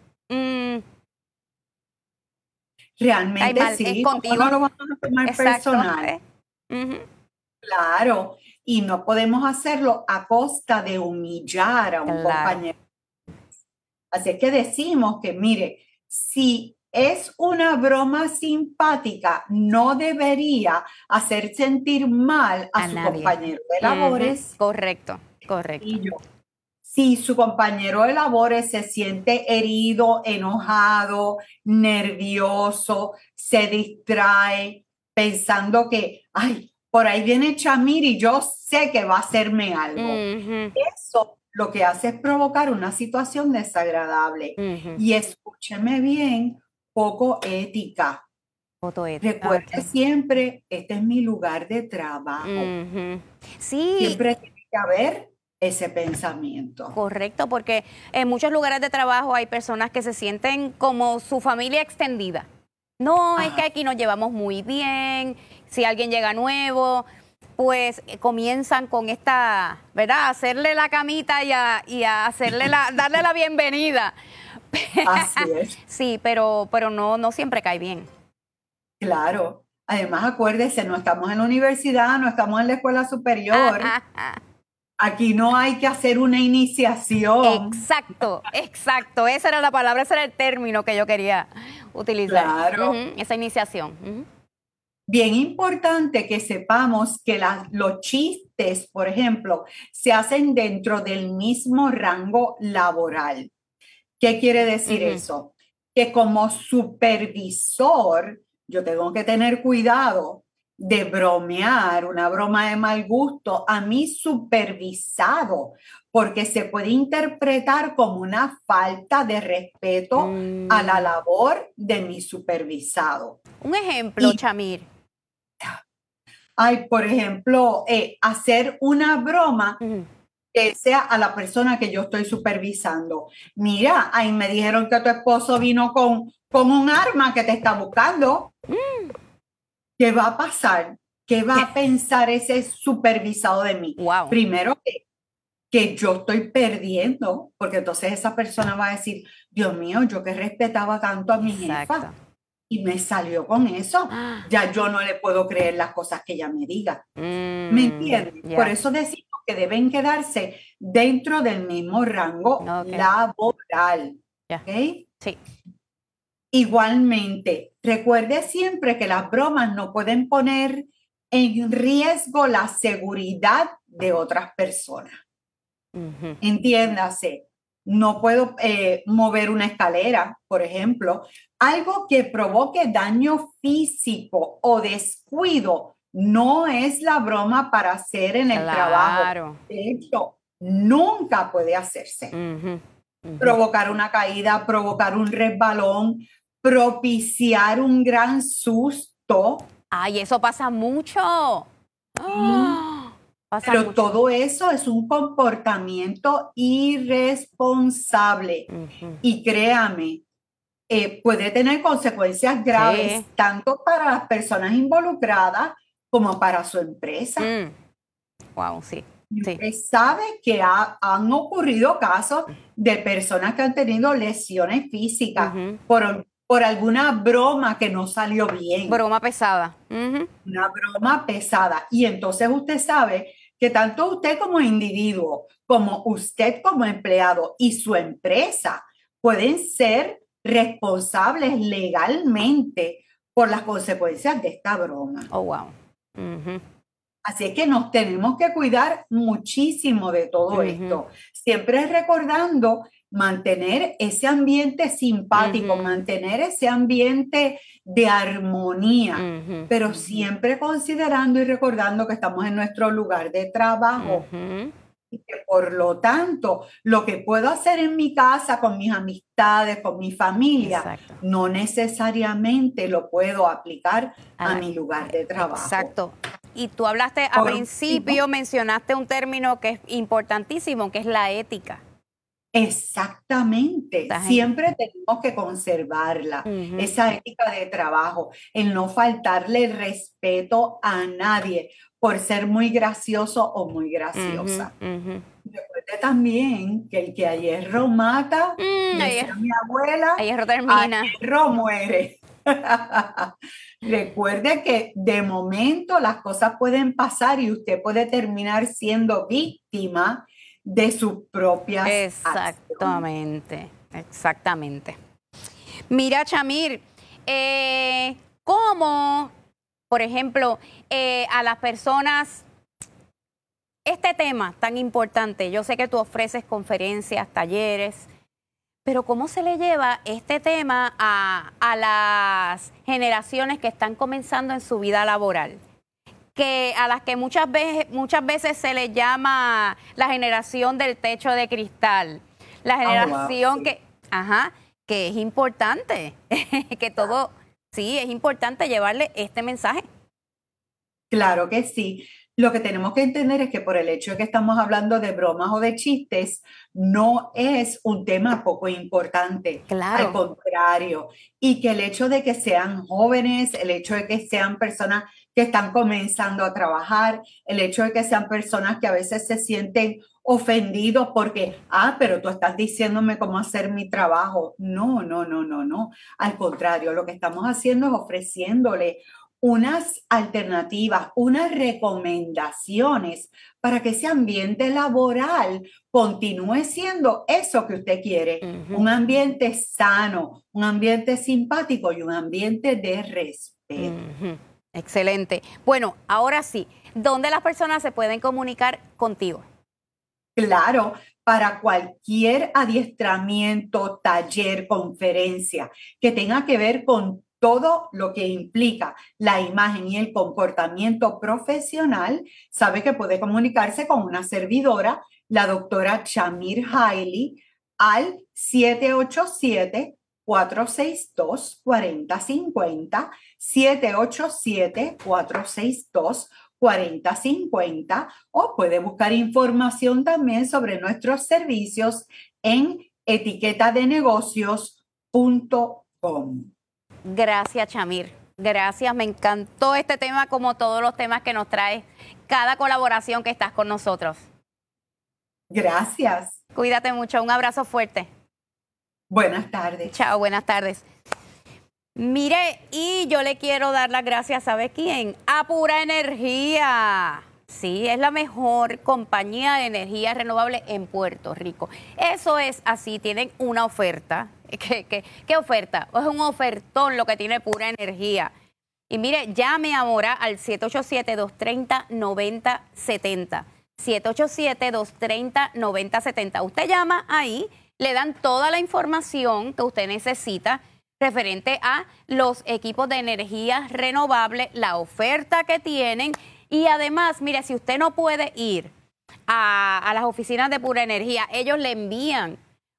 realmente sí, es contigo. no lo vamos a tomar personal. Claro, y no podemos hacerlo a costa de humillar a un compañero. Así que decimos que, mire, si es una broma simpática, no debería hacer sentir mal a su compañero de labores. Correcto. Si su compañero de labores se siente herido, enojado, nervioso, se distrae pensando que, ay, por ahí viene Shamir y yo sé que va a hacerme algo. Eso lo que hace es provocar una situación desagradable. Y escúcheme bien, poco ética. Recuerde siempre, este es mi lugar de trabajo. Sí. Siempre tiene que haber ese pensamiento. Correcto, porque en muchos lugares de trabajo hay personas que se sienten como su familia extendida. No, es que aquí nos llevamos muy bien. Si alguien llega nuevo, pues comienzan con esta, ¿verdad? Hacerle la camita y a hacerle darle la bienvenida. Así es. Sí, pero no siempre cae bien. Claro. Además, acuérdese, no estamos en la universidad, no estamos en la escuela superior. Aquí no hay que hacer una iniciación. Exacto. Esa era la palabra, ese era el término que yo quería utilizar. Claro. Esa iniciación. Bien importante que sepamos que los chistes, por ejemplo, se hacen dentro del mismo rango laboral. ¿Qué quiere decir eso? Que como supervisor, yo tengo que tener cuidado de bromear, una broma de mal gusto, a mi supervisado, porque se puede interpretar como una falta de respeto a la labor de mi supervisado. Un ejemplo, Chamir. Por ejemplo, hacer una broma que sea a la persona que yo estoy supervisando. Mira, ahí me dijeron que tu esposo vino con un arma que te está buscando. ¿Qué va a pasar? ¿Qué va a pensar ese supervisado de mí? Wow. Primero que yo estoy perdiendo, porque entonces esa persona va a decir, Dios mío, yo que respetaba tanto a mi jefa y me salió con eso. Ya yo no le puedo creer las cosas que ella me diga. ¿Me entiendes? Yeah. Por eso decimos que deben quedarse dentro del mismo rango laboral. Yeah. ¿Okay? Sí. Igualmente, recuerde siempre que las bromas no pueden poner en riesgo la seguridad de otras personas. Entiéndase, no puedo mover una escalera, por ejemplo. Algo que provoque daño físico o descuido no es la broma para hacer en el trabajo. De hecho, nunca puede hacerse. Provocar una caída, provocar un resbalón, propiciar un gran susto. Ay, eso pasa mucho. Pero mucho. Todo eso es un comportamiento irresponsable. Y créame, puede tener consecuencias graves, tanto para las personas involucradas como para su empresa. Wow, sí. Usted sabe que han ocurrido casos de personas que han tenido lesiones físicas por alguna broma que no salió bien. Broma pesada. Una broma pesada. Y entonces usted sabe que tanto usted como individuo, como usted como empleado y su empresa pueden ser responsables legalmente por las consecuencias de esta broma. Oh, wow. Así es que nos tenemos que cuidar muchísimo de todo esto. Siempre recordando mantener ese ambiente simpático, mantener ese ambiente de armonía, pero siempre considerando y recordando que estamos en nuestro lugar de trabajo. Y que por lo tanto, lo que puedo hacer en mi casa, con mis amistades, con mi familia, no necesariamente lo puedo aplicar a mi lugar de trabajo. Exacto. Y tú hablaste al principio, mencionaste un término que es importantísimo, que es la ética. Exactamente. Siempre tenemos que conservarla, esa ética de trabajo, el no faltarle el respeto a nadie por ser muy gracioso o muy graciosa. Recuerde también que el que a hierro mata, decía mi abuela, a hierro termina. A hierro muere. Recuerde que de momento las cosas pueden pasar y usted puede terminar siendo víctima de sus propias acciones. Exactamente. Mira, Chamir, ¿cómo, por ejemplo, a las personas, este tema tan importante, yo sé que tú ofreces conferencias, talleres, pero ¿cómo se le lleva este tema a las generaciones que están comenzando en su vida laboral? Que a las que muchas veces se les llama la generación del techo de cristal, la generación que es importante, que todo, es importante llevarle este mensaje. Claro que sí. Lo que tenemos que entender es que por el hecho de que estamos hablando de bromas o de chistes, no es un tema poco importante. Claro. Al contrario. Y que el hecho de que sean jóvenes, el hecho de que sean personas que están comenzando a trabajar, el hecho de que sean personas que a veces se sienten ofendidos porque, pero tú estás diciéndome cómo hacer mi trabajo. No. Al contrario, lo que estamos haciendo es ofreciéndole unas alternativas, unas recomendaciones para que ese ambiente laboral continúe siendo eso que usted quiere, un ambiente sano, un ambiente simpático y un ambiente de respeto. Excelente. Bueno, ahora sí, ¿dónde las personas se pueden comunicar contigo? Claro, para cualquier adiestramiento, taller, conferencia que tenga que ver con todo lo que implica la imagen y el comportamiento profesional, sabe que puede comunicarse con una servidora, la doctora Chamir Hailey, al 787-462-4050, 787-462-4050, o puede buscar información también sobre nuestros servicios en etiquetadenegocios.com. Gracias, Chamir. Gracias, me encantó este tema como todos los temas que nos trae cada colaboración que estás con nosotros. Gracias. Cuídate mucho, un abrazo fuerte. Buenas tardes. Chao, buenas tardes. Mire, y yo le quiero dar las gracias, ¿sabe quién? A Pura Energía. Sí, es la mejor compañía de energía renovable en Puerto Rico. Eso es así, tienen una oferta. ¿Qué oferta? Es un ofertón lo que tiene Pura Energía. Y mire, llame ahora al 787-230-9070. 787-230-9070. Usted llama ahí, le dan toda la información que usted necesita referente a los equipos de energía renovable, la oferta que tienen. Y además, mire, si usted no puede ir a las oficinas de Pura Energía, ellos le envían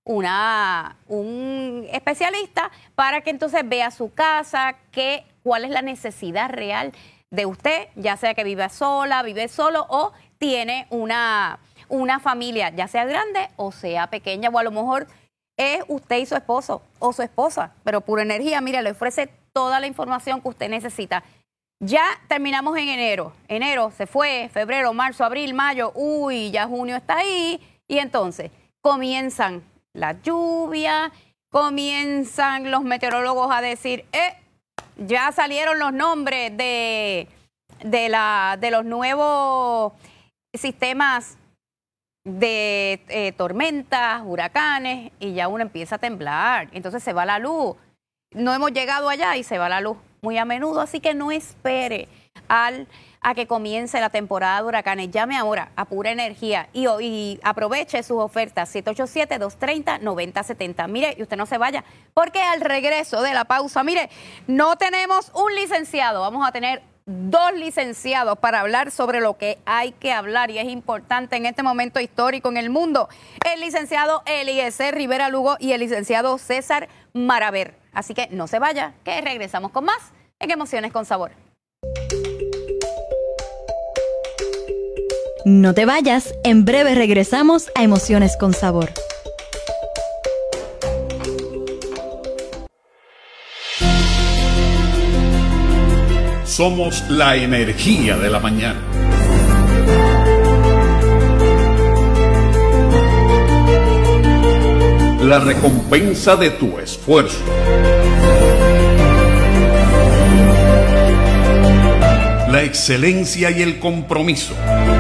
un especialista para que entonces vea su casa, cuál es la necesidad real de usted, ya sea que vive sola, vive solo o tiene una familia, ya sea grande o sea pequeña, o a lo mejor es usted y su esposo o su esposa, pero Pura Energía, mire, le ofrece toda la información que usted necesita. Ya terminamos en enero. Enero se fue, febrero, marzo, abril, mayo. Ya junio está ahí. Y entonces comienzan las lluvias, comienzan los meteorólogos a decir, ya salieron los nombres de los nuevos sistemas de tormentas, huracanes, y ya uno empieza a temblar. Entonces se va la luz. No hemos llegado allá y se va la luz muy a menudo, así que no espere a que comience la temporada de huracanes. Llame ahora a Pura Energía y aproveche sus ofertas, 787-230-9070. Mire, y usted no se vaya, porque al regreso de la pausa, mire, no tenemos un licenciado, vamos a tener 2 licenciados para hablar sobre lo que hay que hablar y es importante en este momento histórico en el mundo. El licenciado Eliezer Rivera Lugo y el licenciado César Maraver. Así que no se vaya, que regresamos con más en Emociones con Sabor. No te vayas, en breve regresamos a Emociones con Sabor. Somos la energía de la mañana. La recompensa de tu esfuerzo. La excelencia y el compromiso.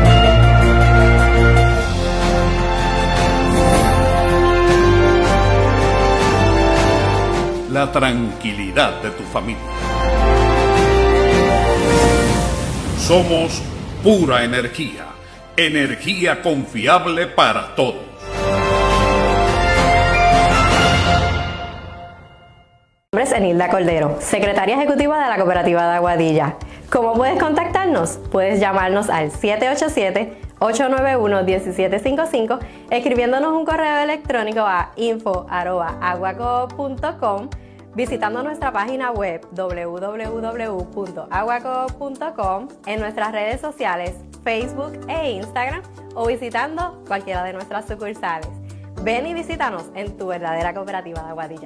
La tranquilidad de tu familia. Somos Pura Energía. Energía confiable para todos. Mi nombre es Enilda Cordero, secretaria ejecutiva de la Cooperativa de Aguadilla. ¿Cómo puedes contactarnos? Puedes llamarnos al 787-891-1755, escribiéndonos un correo electrónico a info@aguacoop.com, visitando nuestra página web www.aguacoop.com, en nuestras redes sociales Facebook e Instagram, o visitando cualquiera de nuestras sucursales. Ven y visítanos en tu verdadera Cooperativa de Aguadilla.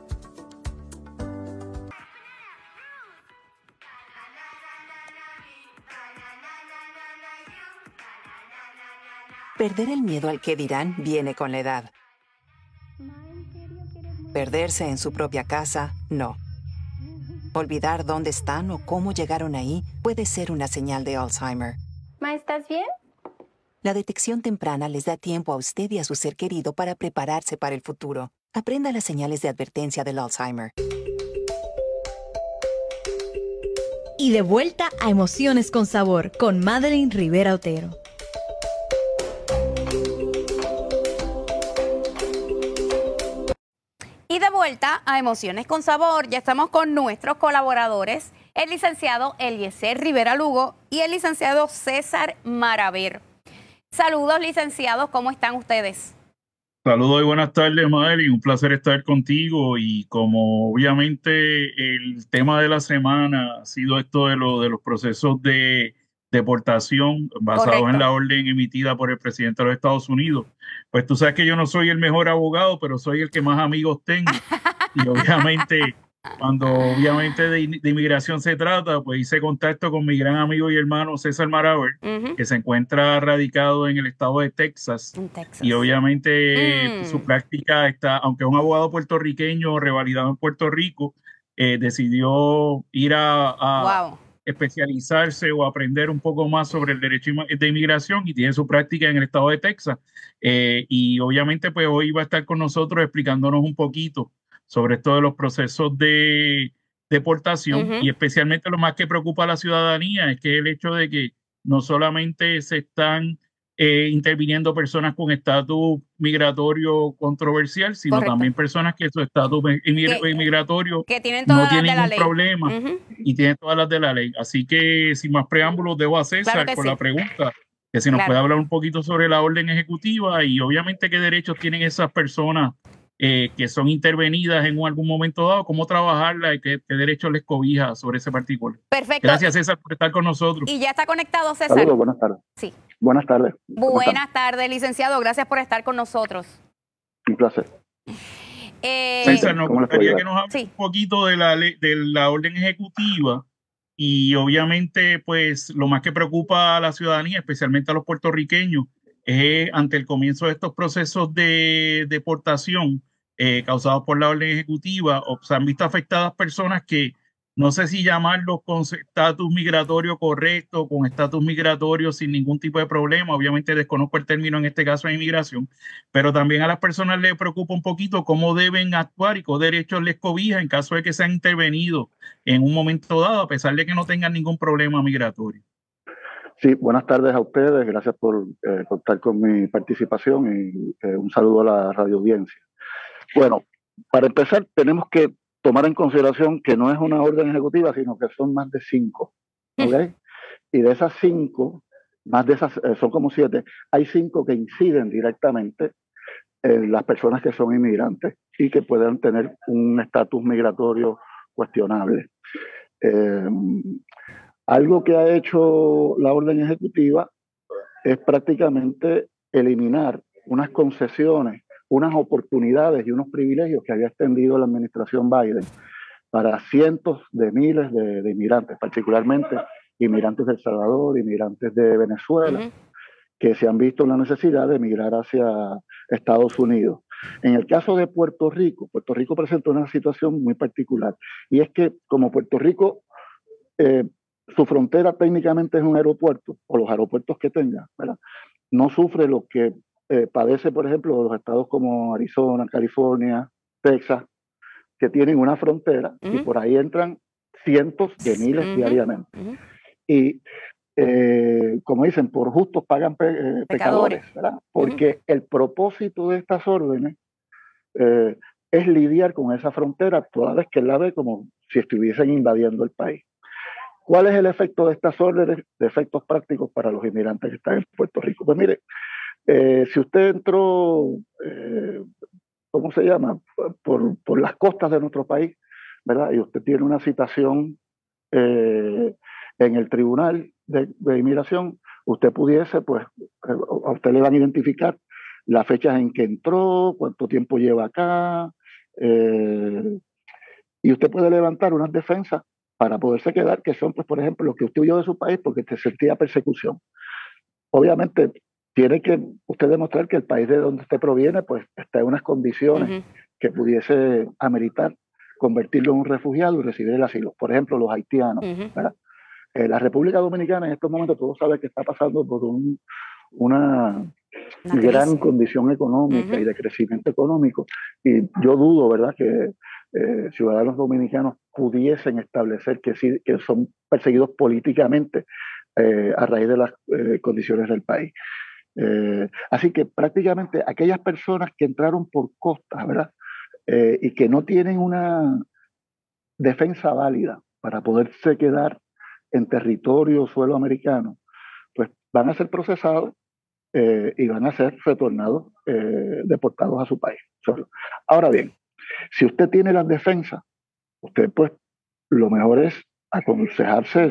Perder el miedo al que dirán viene con la edad. Perderse en su propia casa, no. Olvidar dónde están o cómo llegaron ahí puede ser una señal de Alzheimer. Ma, ¿estás bien? La detección temprana les da tiempo a usted y a su ser querido para prepararse para el futuro. Aprenda las señales de advertencia del Alzheimer. Y de vuelta a Emociones con Sabor con Madeline Rivera Otero. Y de vuelta a Emociones con Sabor, ya estamos con nuestros colaboradores, el licenciado Eliezer Rivera Lugo y el licenciado César Maraver. Saludos, licenciados, ¿cómo están ustedes? Saludos y buenas tardes, Madeline. Un placer estar contigo. Y como obviamente el tema de la semana ha sido esto de los procesos de deportación basados en la orden emitida por el presidente de los Estados Unidos, pues tú sabes que yo no soy el mejor abogado, pero soy el que más amigos tengo. Y obviamente, cuando obviamente de inmigración se trata, pues hice contacto con mi gran amigo y hermano César Maraver, que se encuentra radicado en el estado de Texas. Y obviamente su práctica está, aunque es un abogado puertorriqueño revalidado en Puerto Rico, decidió ir a especializarse o aprender un poco más sobre el derecho de inmigración y tiene su práctica en el estado de Texas. Y obviamente pues hoy va a estar con nosotros explicándonos un poquito sobre esto de los procesos de deportación y especialmente lo más que preocupa a la ciudadanía es que el hecho de que no solamente se están interviniendo personas con estatus migratorio controversial, sino también personas que su estatus inmigratorio que tienen no tienen ningún problema y tienen todas las de la ley. Así que sin más preámbulos debo a César con la pregunta, que si nos puede hablar un poquito sobre la orden ejecutiva y obviamente qué derechos tienen esas personas que son intervenidas en algún momento dado, cómo trabajarla y qué derechos les cobija sobre ese particular. Perfecto. Gracias, César, por estar con nosotros. Y ya está conectado, César. Saludos, buenas tardes. Sí. Buenas tardes. Buenas tardes, licenciado. Gracias por estar con nosotros. Un placer. César, nos gustaría que nos hable un poquito de la orden ejecutiva y obviamente pues lo más que preocupa a la ciudadanía, especialmente a los puertorriqueños, es ante el comienzo de estos procesos de deportación causados por la orden ejecutiva, se han visto afectadas personas que no sé si llamarlos con estatus migratorio correcto, con estatus migratorio sin ningún tipo de problema. Obviamente desconozco el término en este caso de inmigración, pero también a las personas les preocupa un poquito cómo deben actuar y qué derechos les cobija en caso de que sean intervenidos en un momento dado, a pesar de que no tengan ningún problema migratorio. Sí, buenas tardes a ustedes. Gracias por contar con mi participación y un saludo a la radio audiencia. Bueno, para empezar tenemos que tomar en consideración que no es una orden ejecutiva, sino que son más de 5, ¿ok? Y de esas 5, más de esas, son como 7, hay 5 que inciden directamente en las personas que son inmigrantes y que puedan tener un estatus migratorio cuestionable. Algo que ha hecho la orden ejecutiva es prácticamente eliminar unas concesiones, unas oportunidades y unos privilegios que había extendido la administración Biden para cientos de miles de inmigrantes, particularmente inmigrantes de El Salvador, inmigrantes de Venezuela, que se han visto en la necesidad de emigrar hacia Estados Unidos. En el caso de Puerto Rico presenta una situación muy particular, y es que como Puerto Rico, su frontera técnicamente es un aeropuerto, o los aeropuertos que tenga, ¿verdad? No sufre lo que padece, por ejemplo, los estados como Arizona, California, Texas, que tienen una frontera y por ahí entran cientos de miles diariamente. Y como dicen, por justos pagan pecadores, ¿verdad? Porque el propósito de estas órdenes es lidiar con esa frontera toda vez que la ve como si estuviesen invadiendo el país. ¿Cuál es el efecto de estas órdenes, de efectos prácticos para los inmigrantes que están en Puerto Rico? Pues mire, si usted entró, ¿cómo se llama? Por las costas de nuestro país, ¿verdad? Y usted tiene una citación en el tribunal de inmigración, usted pudiese, pues, a usted le van a identificar las fechas en que entró, cuánto tiempo lleva acá, y usted puede levantar unas defensas para poderse quedar, que son, pues, por ejemplo, los que usted huyó de su país porque te sentía persecución. Obviamente, tiene que usted demostrar que el país de donde usted proviene, pues, está en unas condiciones que pudiese ameritar convertirlo en un refugiado y recibir el asilo. Por ejemplo, los haitianos, ¿verdad? La República Dominicana en estos momentos todos saben que está pasando por una gran condición económica y de crecimiento económico, y yo dudo, ¿verdad?, que ciudadanos dominicanos pudiesen establecer que sí, que son perseguidos políticamente a raíz de las condiciones del país. Así que prácticamente aquellas personas que entraron por costa, ¿verdad?, y que no tienen una defensa válida para poderse quedar en territorio o suelo americano, pues van a ser procesados y van a ser retornados, deportados a su país. Ahora bien, si usted tiene las defensas, usted pues lo mejor es aconsejarse,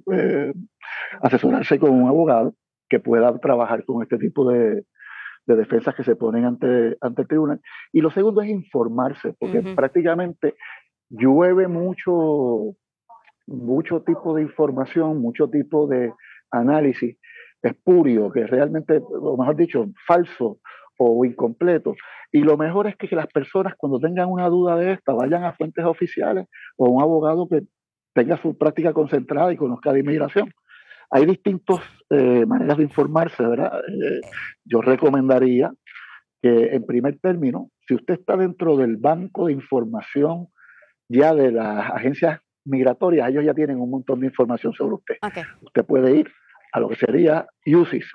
asesorarse con un abogado que pueda trabajar con este tipo de defensas que se ponen ante el tribunal. Y lo segundo es informarse, porque prácticamente llueve mucho tipo de información, mucho tipo de análisis espurio, que realmente, o mejor dicho, falso o incompleto. Y lo mejor es que las personas, cuando tengan una duda de esta, vayan a fuentes oficiales o a un abogado que tenga su práctica concentrada y conozca de inmigración. Hay distintas maneras de informarse, ¿verdad? Yo recomendaría que, en primer término, si usted está dentro del banco de información ya de las agencias migratorias, ellos ya tienen un montón de información sobre usted. Okay. Usted puede ir a lo que sería UCIS,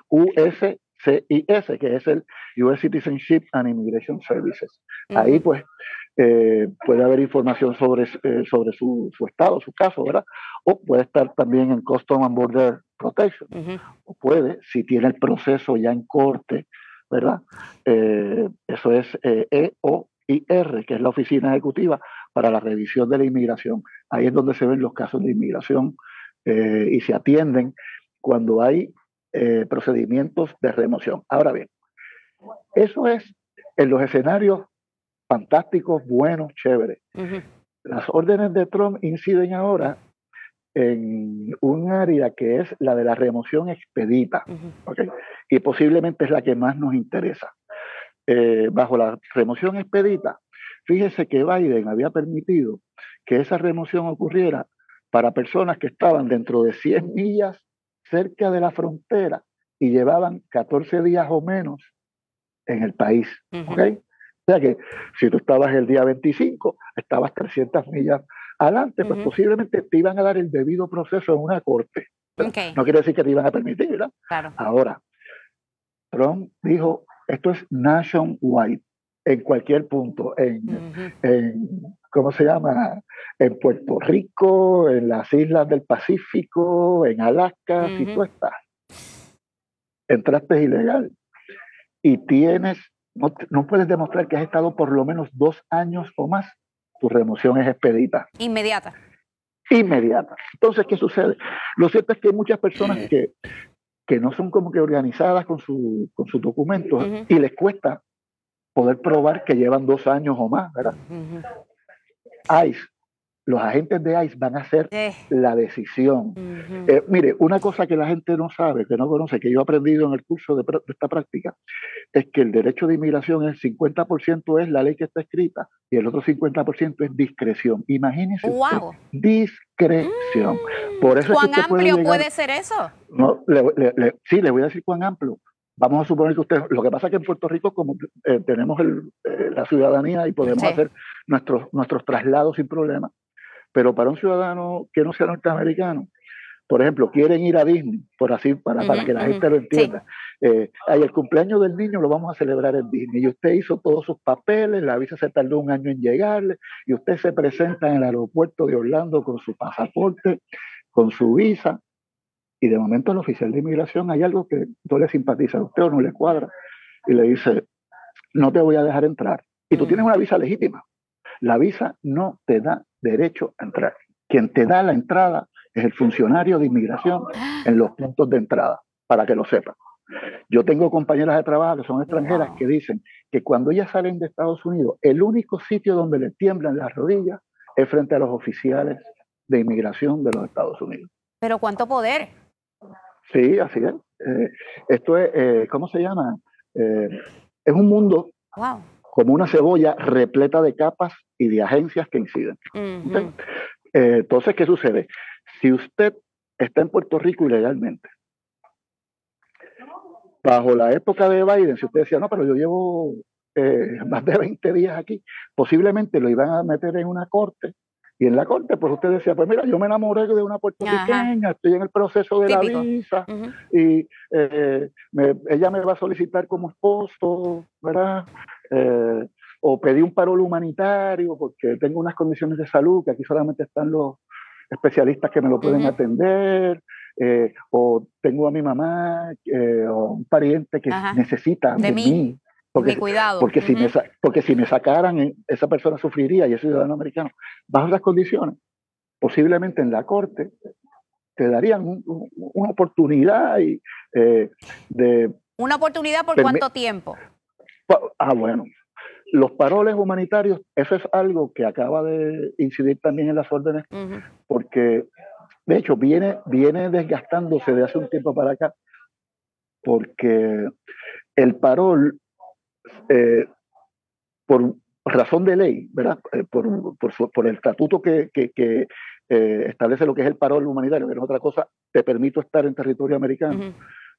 USCIS, que es el US Citizenship and Immigration Services. Ahí pues puede haber información sobre su estado, su caso, ¿verdad? O puede estar también en Customs and Border Protection. O puede, si tiene el proceso ya en corte, ¿verdad? Eso es EOIR, que es la Oficina Ejecutiva para la Revisión de la Inmigración. Ahí es donde se ven los casos de inmigración y se atienden cuando hay procedimientos de remoción. Ahora bien, eso es en los escenarios fantásticos, buenos, chéveres. Las órdenes de Trump inciden ahora en un área que es la de la remoción expedita, ¿okay? Y posiblemente es la que más nos interesa. Bajo la remoción expedita, fíjese que Biden había permitido que esa remoción ocurriera para personas que estaban dentro de 100 millas cerca de la frontera y llevaban 14 días o menos en el país. ¿Okay? O sea que si tú estabas el día 25, estabas 300 millas adelante, pues posiblemente te iban a dar el debido proceso en una corte. Okay. No quiere decir que te iban a permitir, ¿verdad? Claro. Ahora, Trump dijo, esto es nationwide, en cualquier punto, ¿cómo se llama? En Puerto Rico, en las islas del Pacífico, en Alaska, si tú estás, entraste ilegal y no puedes demostrar que has estado por lo menos 2 años o más, tu remoción es expedita. Inmediata. Entonces, ¿qué sucede? Lo cierto es que hay muchas personas que no son como que organizadas con sus documentos y les cuesta poder probar que llevan 2 años o más, ¿verdad? ICE, los agentes de ICE van a hacer la decisión. Mire, una cosa que la gente no sabe, que no conoce, que yo he aprendido en el curso de esta práctica, es que el derecho de inmigración, el 50% es la ley que está escrita y el otro 50% es discreción. Imagínese usted, discreción. Por eso ¿Cuán es que amplio puede ser eso? No, sí, le voy a decir cuán amplio. Vamos a suponer que usted, lo que pasa es que en Puerto Rico, como tenemos la ciudadanía y podemos hacer nuestros traslados sin problema, pero para un ciudadano que no sea norteamericano, por ejemplo, quieren ir a Disney, para que la gente lo entienda. El cumpleaños del niño lo vamos a celebrar en Disney y usted hizo todos sus papeles, la visa se tardó 1 año en llegarle y usted se presenta en el aeropuerto de Orlando con su pasaporte, con su visa. Y de momento el oficial de inmigración hay algo que no le simpatiza a usted o no le cuadra. Y le dice, no te voy a dejar entrar. Y tú tienes una visa legítima. La visa no te da derecho a entrar. Quien te da la entrada es el funcionario de inmigración en los puntos de entrada, para que lo sepan. Yo tengo compañeras de trabajo que son extranjeras que dicen que cuando ellas salen de Estados Unidos, el único sitio donde les tiemblan las rodillas es frente a los oficiales de inmigración de los Estados Unidos. ¿Pero cuánto poder? Sí, así es. Esto es, ¿cómo se llama? Es un mundo como una cebolla repleta de capas y de agencias que inciden. Entonces, ¿qué sucede? Si usted está en Puerto Rico ilegalmente, bajo la época de Biden, si usted decía, no, pero yo llevo más de 20 días aquí, posiblemente lo iban a meter en una corte. Y en la corte, pues usted decía, pues mira, yo me enamoré de una puertorriqueña, estoy en el proceso de la visa, y ella me va a solicitar como esposo, ¿verdad? o pedí un parol humanitario porque tengo unas condiciones de salud que aquí solamente están los especialistas que me lo pueden atender, o tengo a mi mamá o un pariente que necesita de mí. Porque, cuidado. Porque, si me sacaran, esa persona sufriría, y es ciudadano americano. Bajo esas condiciones, posiblemente en la corte te darían una oportunidad de... ¿Una oportunidad por cuánto tiempo? Bueno, los paroles humanitarios, eso es algo que acaba de incidir también en las órdenes, porque de hecho viene desgastándose de hace un tiempo para acá, porque el parol, por razón de ley, ¿verdad? Por el estatuto que establece lo que es el parol humanitario, que no es otra cosa, te permito estar en territorio americano,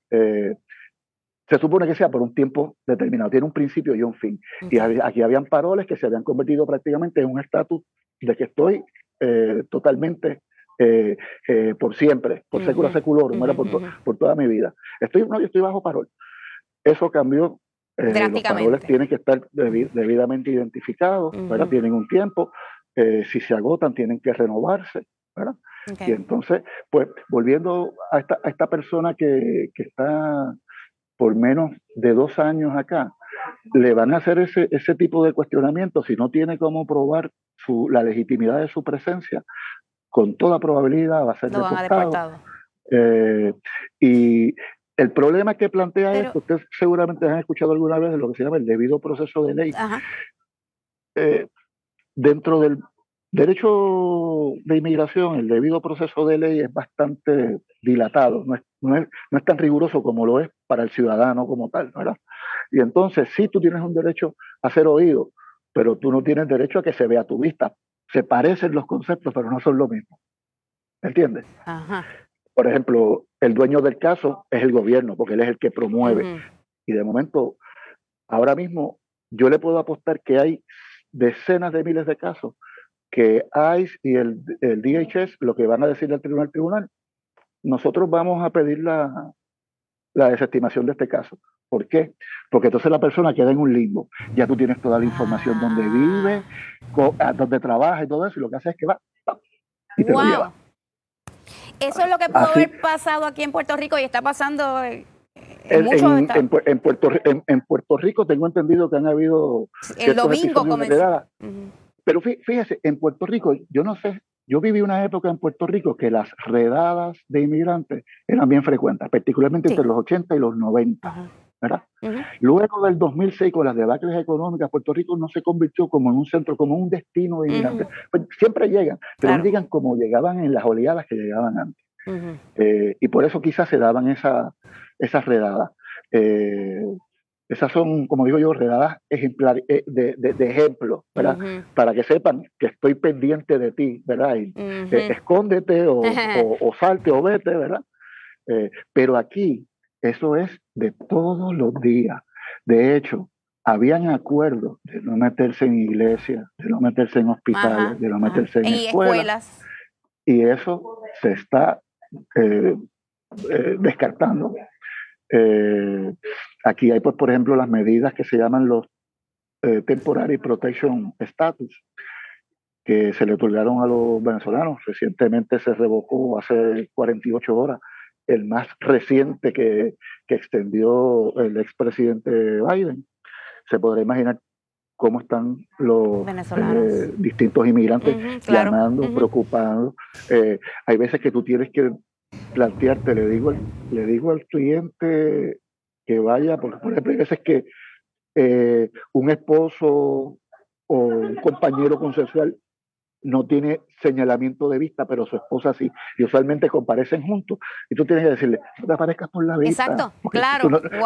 se supone que sea por un tiempo determinado, tiene un principio y un fin. Y aquí habían paroles que se habían convertido prácticamente en un estatus de que estoy totalmente por siempre, por século seculorum, por toda mi vida. Yo estoy bajo parol. Eso cambió. Los paroles tienen que estar debidamente identificados, ¿verdad? Tienen un tiempo. Si se agotan, tienen que renovarse, ¿verdad? Y entonces, pues, volviendo a esta persona que está por menos de 2 años acá, le van a hacer ese tipo de cuestionamiento. Si no tiene cómo probar la legitimidad de su presencia, con toda probabilidad va a ser deportado. Y el problema que plantea esto, ustedes seguramente han escuchado alguna vez de lo que se llama el debido proceso de ley. Dentro del derecho de inmigración, el debido proceso de ley es bastante dilatado, no es tan riguroso como lo es para el ciudadano como tal, ¿verdad? Y entonces sí, tú tienes un derecho a ser oído, pero tú no tienes derecho a que se vea tu vista. Se parecen los conceptos, pero no son lo mismo. ¿Entiendes? Por ejemplo, el dueño del caso es el gobierno, porque él es el que promueve. Y de momento, ahora mismo, yo le puedo apostar que hay decenas de miles de casos que ICE y el DHS lo que van a decirle al tribunal, nosotros vamos a pedir la desestimación de este caso. ¿Por qué? Porque entonces la persona queda en un limbo. Ya tú tienes toda la información, donde vive, donde trabaja y todo eso, y lo que hace es que va y te lo lleva. Eso es lo que pudo haber pasado aquí en Puerto Rico y está pasando en muchos estados. En Puerto Rico tengo entendido que han habido... El domingo comenzó. Pero fíjese, en Puerto Rico, yo no sé, yo viví una época en Puerto Rico que las redadas de inmigrantes eran bien frecuentes, particularmente entre los 80 y los 90, ¿verdad? Luego del 2006, con las debacles económicas, Puerto Rico no se convirtió como en un centro, como un destino de inmigrantes. Pues siempre llegan, pero no llegan como llegaban en las oleadas que llegaban antes. Y por eso quizás se daban esas redadas. Esas son, como digo yo, redadas ejemplares, de ejemplo, ¿verdad? Para que sepan que estoy pendiente de ti, ¿verdad? Y, escóndete o salte o vete, ¿verdad? Pero aquí eso es de todos los días. De hecho, habían acuerdos de no meterse en iglesias, de no meterse en hospitales, de no meterse en escuelas. Y eso se está descartando. Aquí hay, pues, por ejemplo, las medidas que se llaman los Temporary Protection Status, que se le otorgaron a los venezolanos. Recientemente se revocó hace 48 horas el más reciente que extendió el expresidente Biden. Se podrá imaginar cómo están los distintos inmigrantes llamando, preocupados. Hay veces que tú tienes que plantearte, le digo al cliente que vaya, porque por ejemplo hay veces que un esposo o un compañero consensual no tiene señalamiento de vista, pero su esposa sí, y usualmente comparecen juntos, y tú tienes que decirle, no te aparezcas por la vista. Exacto, claro.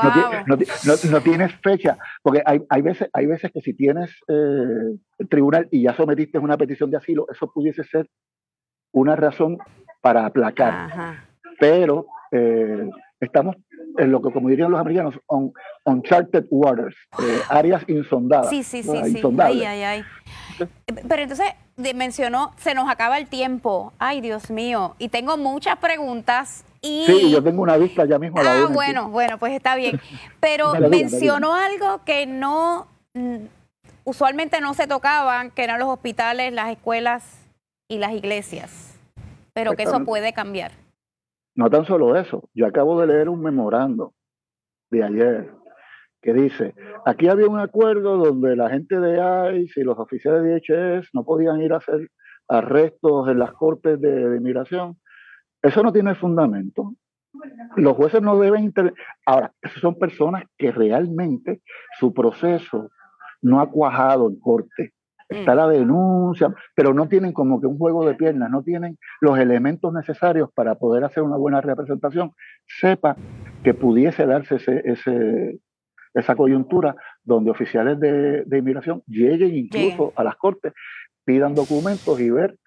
No tienes fecha, porque hay veces que si tienes el tribunal y ya sometiste una petición de asilo, eso pudiese ser una razón para aplacar. Pero estamos en lo que, como dirían los americanos, uncharted waters, áreas insondadas. Sí. Ay. Pero entonces mencionó, se nos acaba el tiempo. Ay, Dios mío. Y tengo muchas preguntas. Sí, yo tengo una vista ya mismo a la bueno, pues está bien. Pero mencionó algo que no usualmente no se tocaban, que eran los hospitales, las escuelas y las iglesias, pero que eso puede cambiar. No tan solo eso, yo acabo de leer un memorando de ayer que dice, aquí había un acuerdo donde la gente de ICE y los oficiales de DHS no podían ir a hacer arrestos en las cortes de inmigración. Eso no tiene fundamento. Los jueces no deben Ahora, esas son personas que realmente su proceso no ha cuajado en corte. Está la denuncia, pero no tienen como que un juego de piernas, no tienen los elementos necesarios para poder hacer una buena representación. Sepa que pudiese darse esa coyuntura donde oficiales de inmigración lleguen incluso a las cortes, pidan documentos y ver.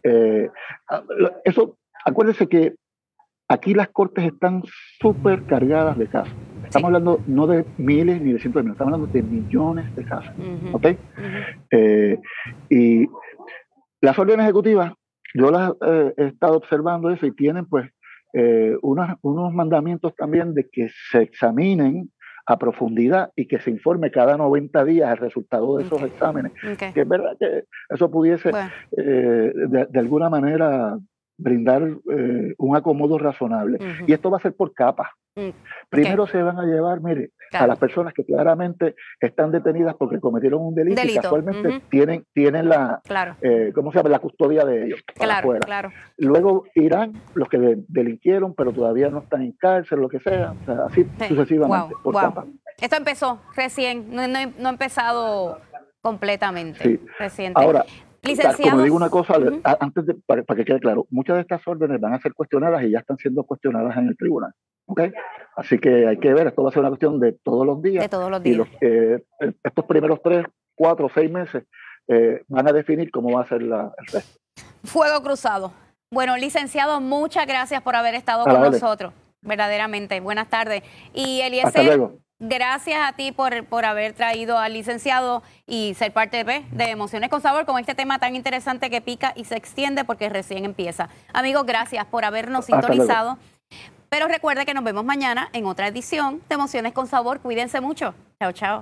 Eso, acuérdense que aquí las cortes están súper cargadas de casos. Estamos hablando no de miles ni de cientos de miles, estamos hablando de millones de casos. ¿Okay? Y las órdenes ejecutivas, yo las he estado observando eso y tienen pues unos mandamientos también de que se examinen a profundidad y que se informe cada 90 días el resultado de esos exámenes. Que es verdad que eso pudiese de alguna manera brindar un acomodo razonable. Y esto va a ser por capas. Primero se van a llevar, mire, a las personas que claramente están detenidas porque cometieron un delito. Y casualmente tienen la, ¿cómo se llama? La custodia de ellos. Luego irán los que delinquieron, pero todavía no están en cárcel, lo que sea, o sea así sucesivamente, por capas. Esto empezó recién, no ha empezado completamente reciente. Ahora, como digo una cosa, antes para que quede claro, muchas de estas órdenes van a ser cuestionadas y ya están siendo cuestionadas en el tribunal. ¿Okay? Así que hay que ver, esto va a ser una cuestión de todos los días. De todos los días. Y estos primeros 3, 4, 6 meses van a definir cómo va a ser el resto. Fuego cruzado. Bueno, licenciado, muchas gracias por haber estado con nosotros. Verdaderamente. Buenas tardes. Y Eliezer, hasta luego. Gracias a ti por haber traído al licenciado y ser parte de Emociones con Sabor con este tema tan interesante que pica y se extiende porque recién empieza. Amigos, gracias por habernos sintonizado. Pero recuerde que nos vemos mañana en otra edición de Emociones con Sabor. Cuídense mucho. Chao, chao.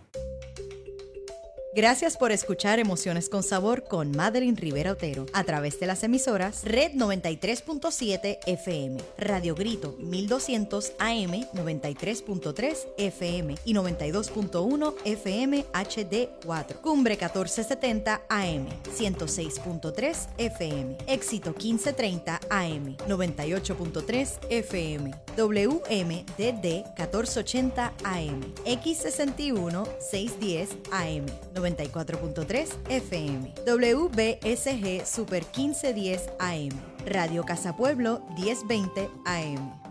Gracias por escuchar Emociones con Sabor con Madeline Rivera Otero a través de las emisoras Red 93.7 FM, Radio Grito 1200 AM 93.3 FM y 92.1 FM HD4, Cumbre 1470 AM 106.3 FM, Éxito 1530 AM 98.3 FM, WMDD 1480 AM, X61 610 AM 94.3 FM, WBSG Super 1510 AM, Radio Casa Pueblo 1020 AM.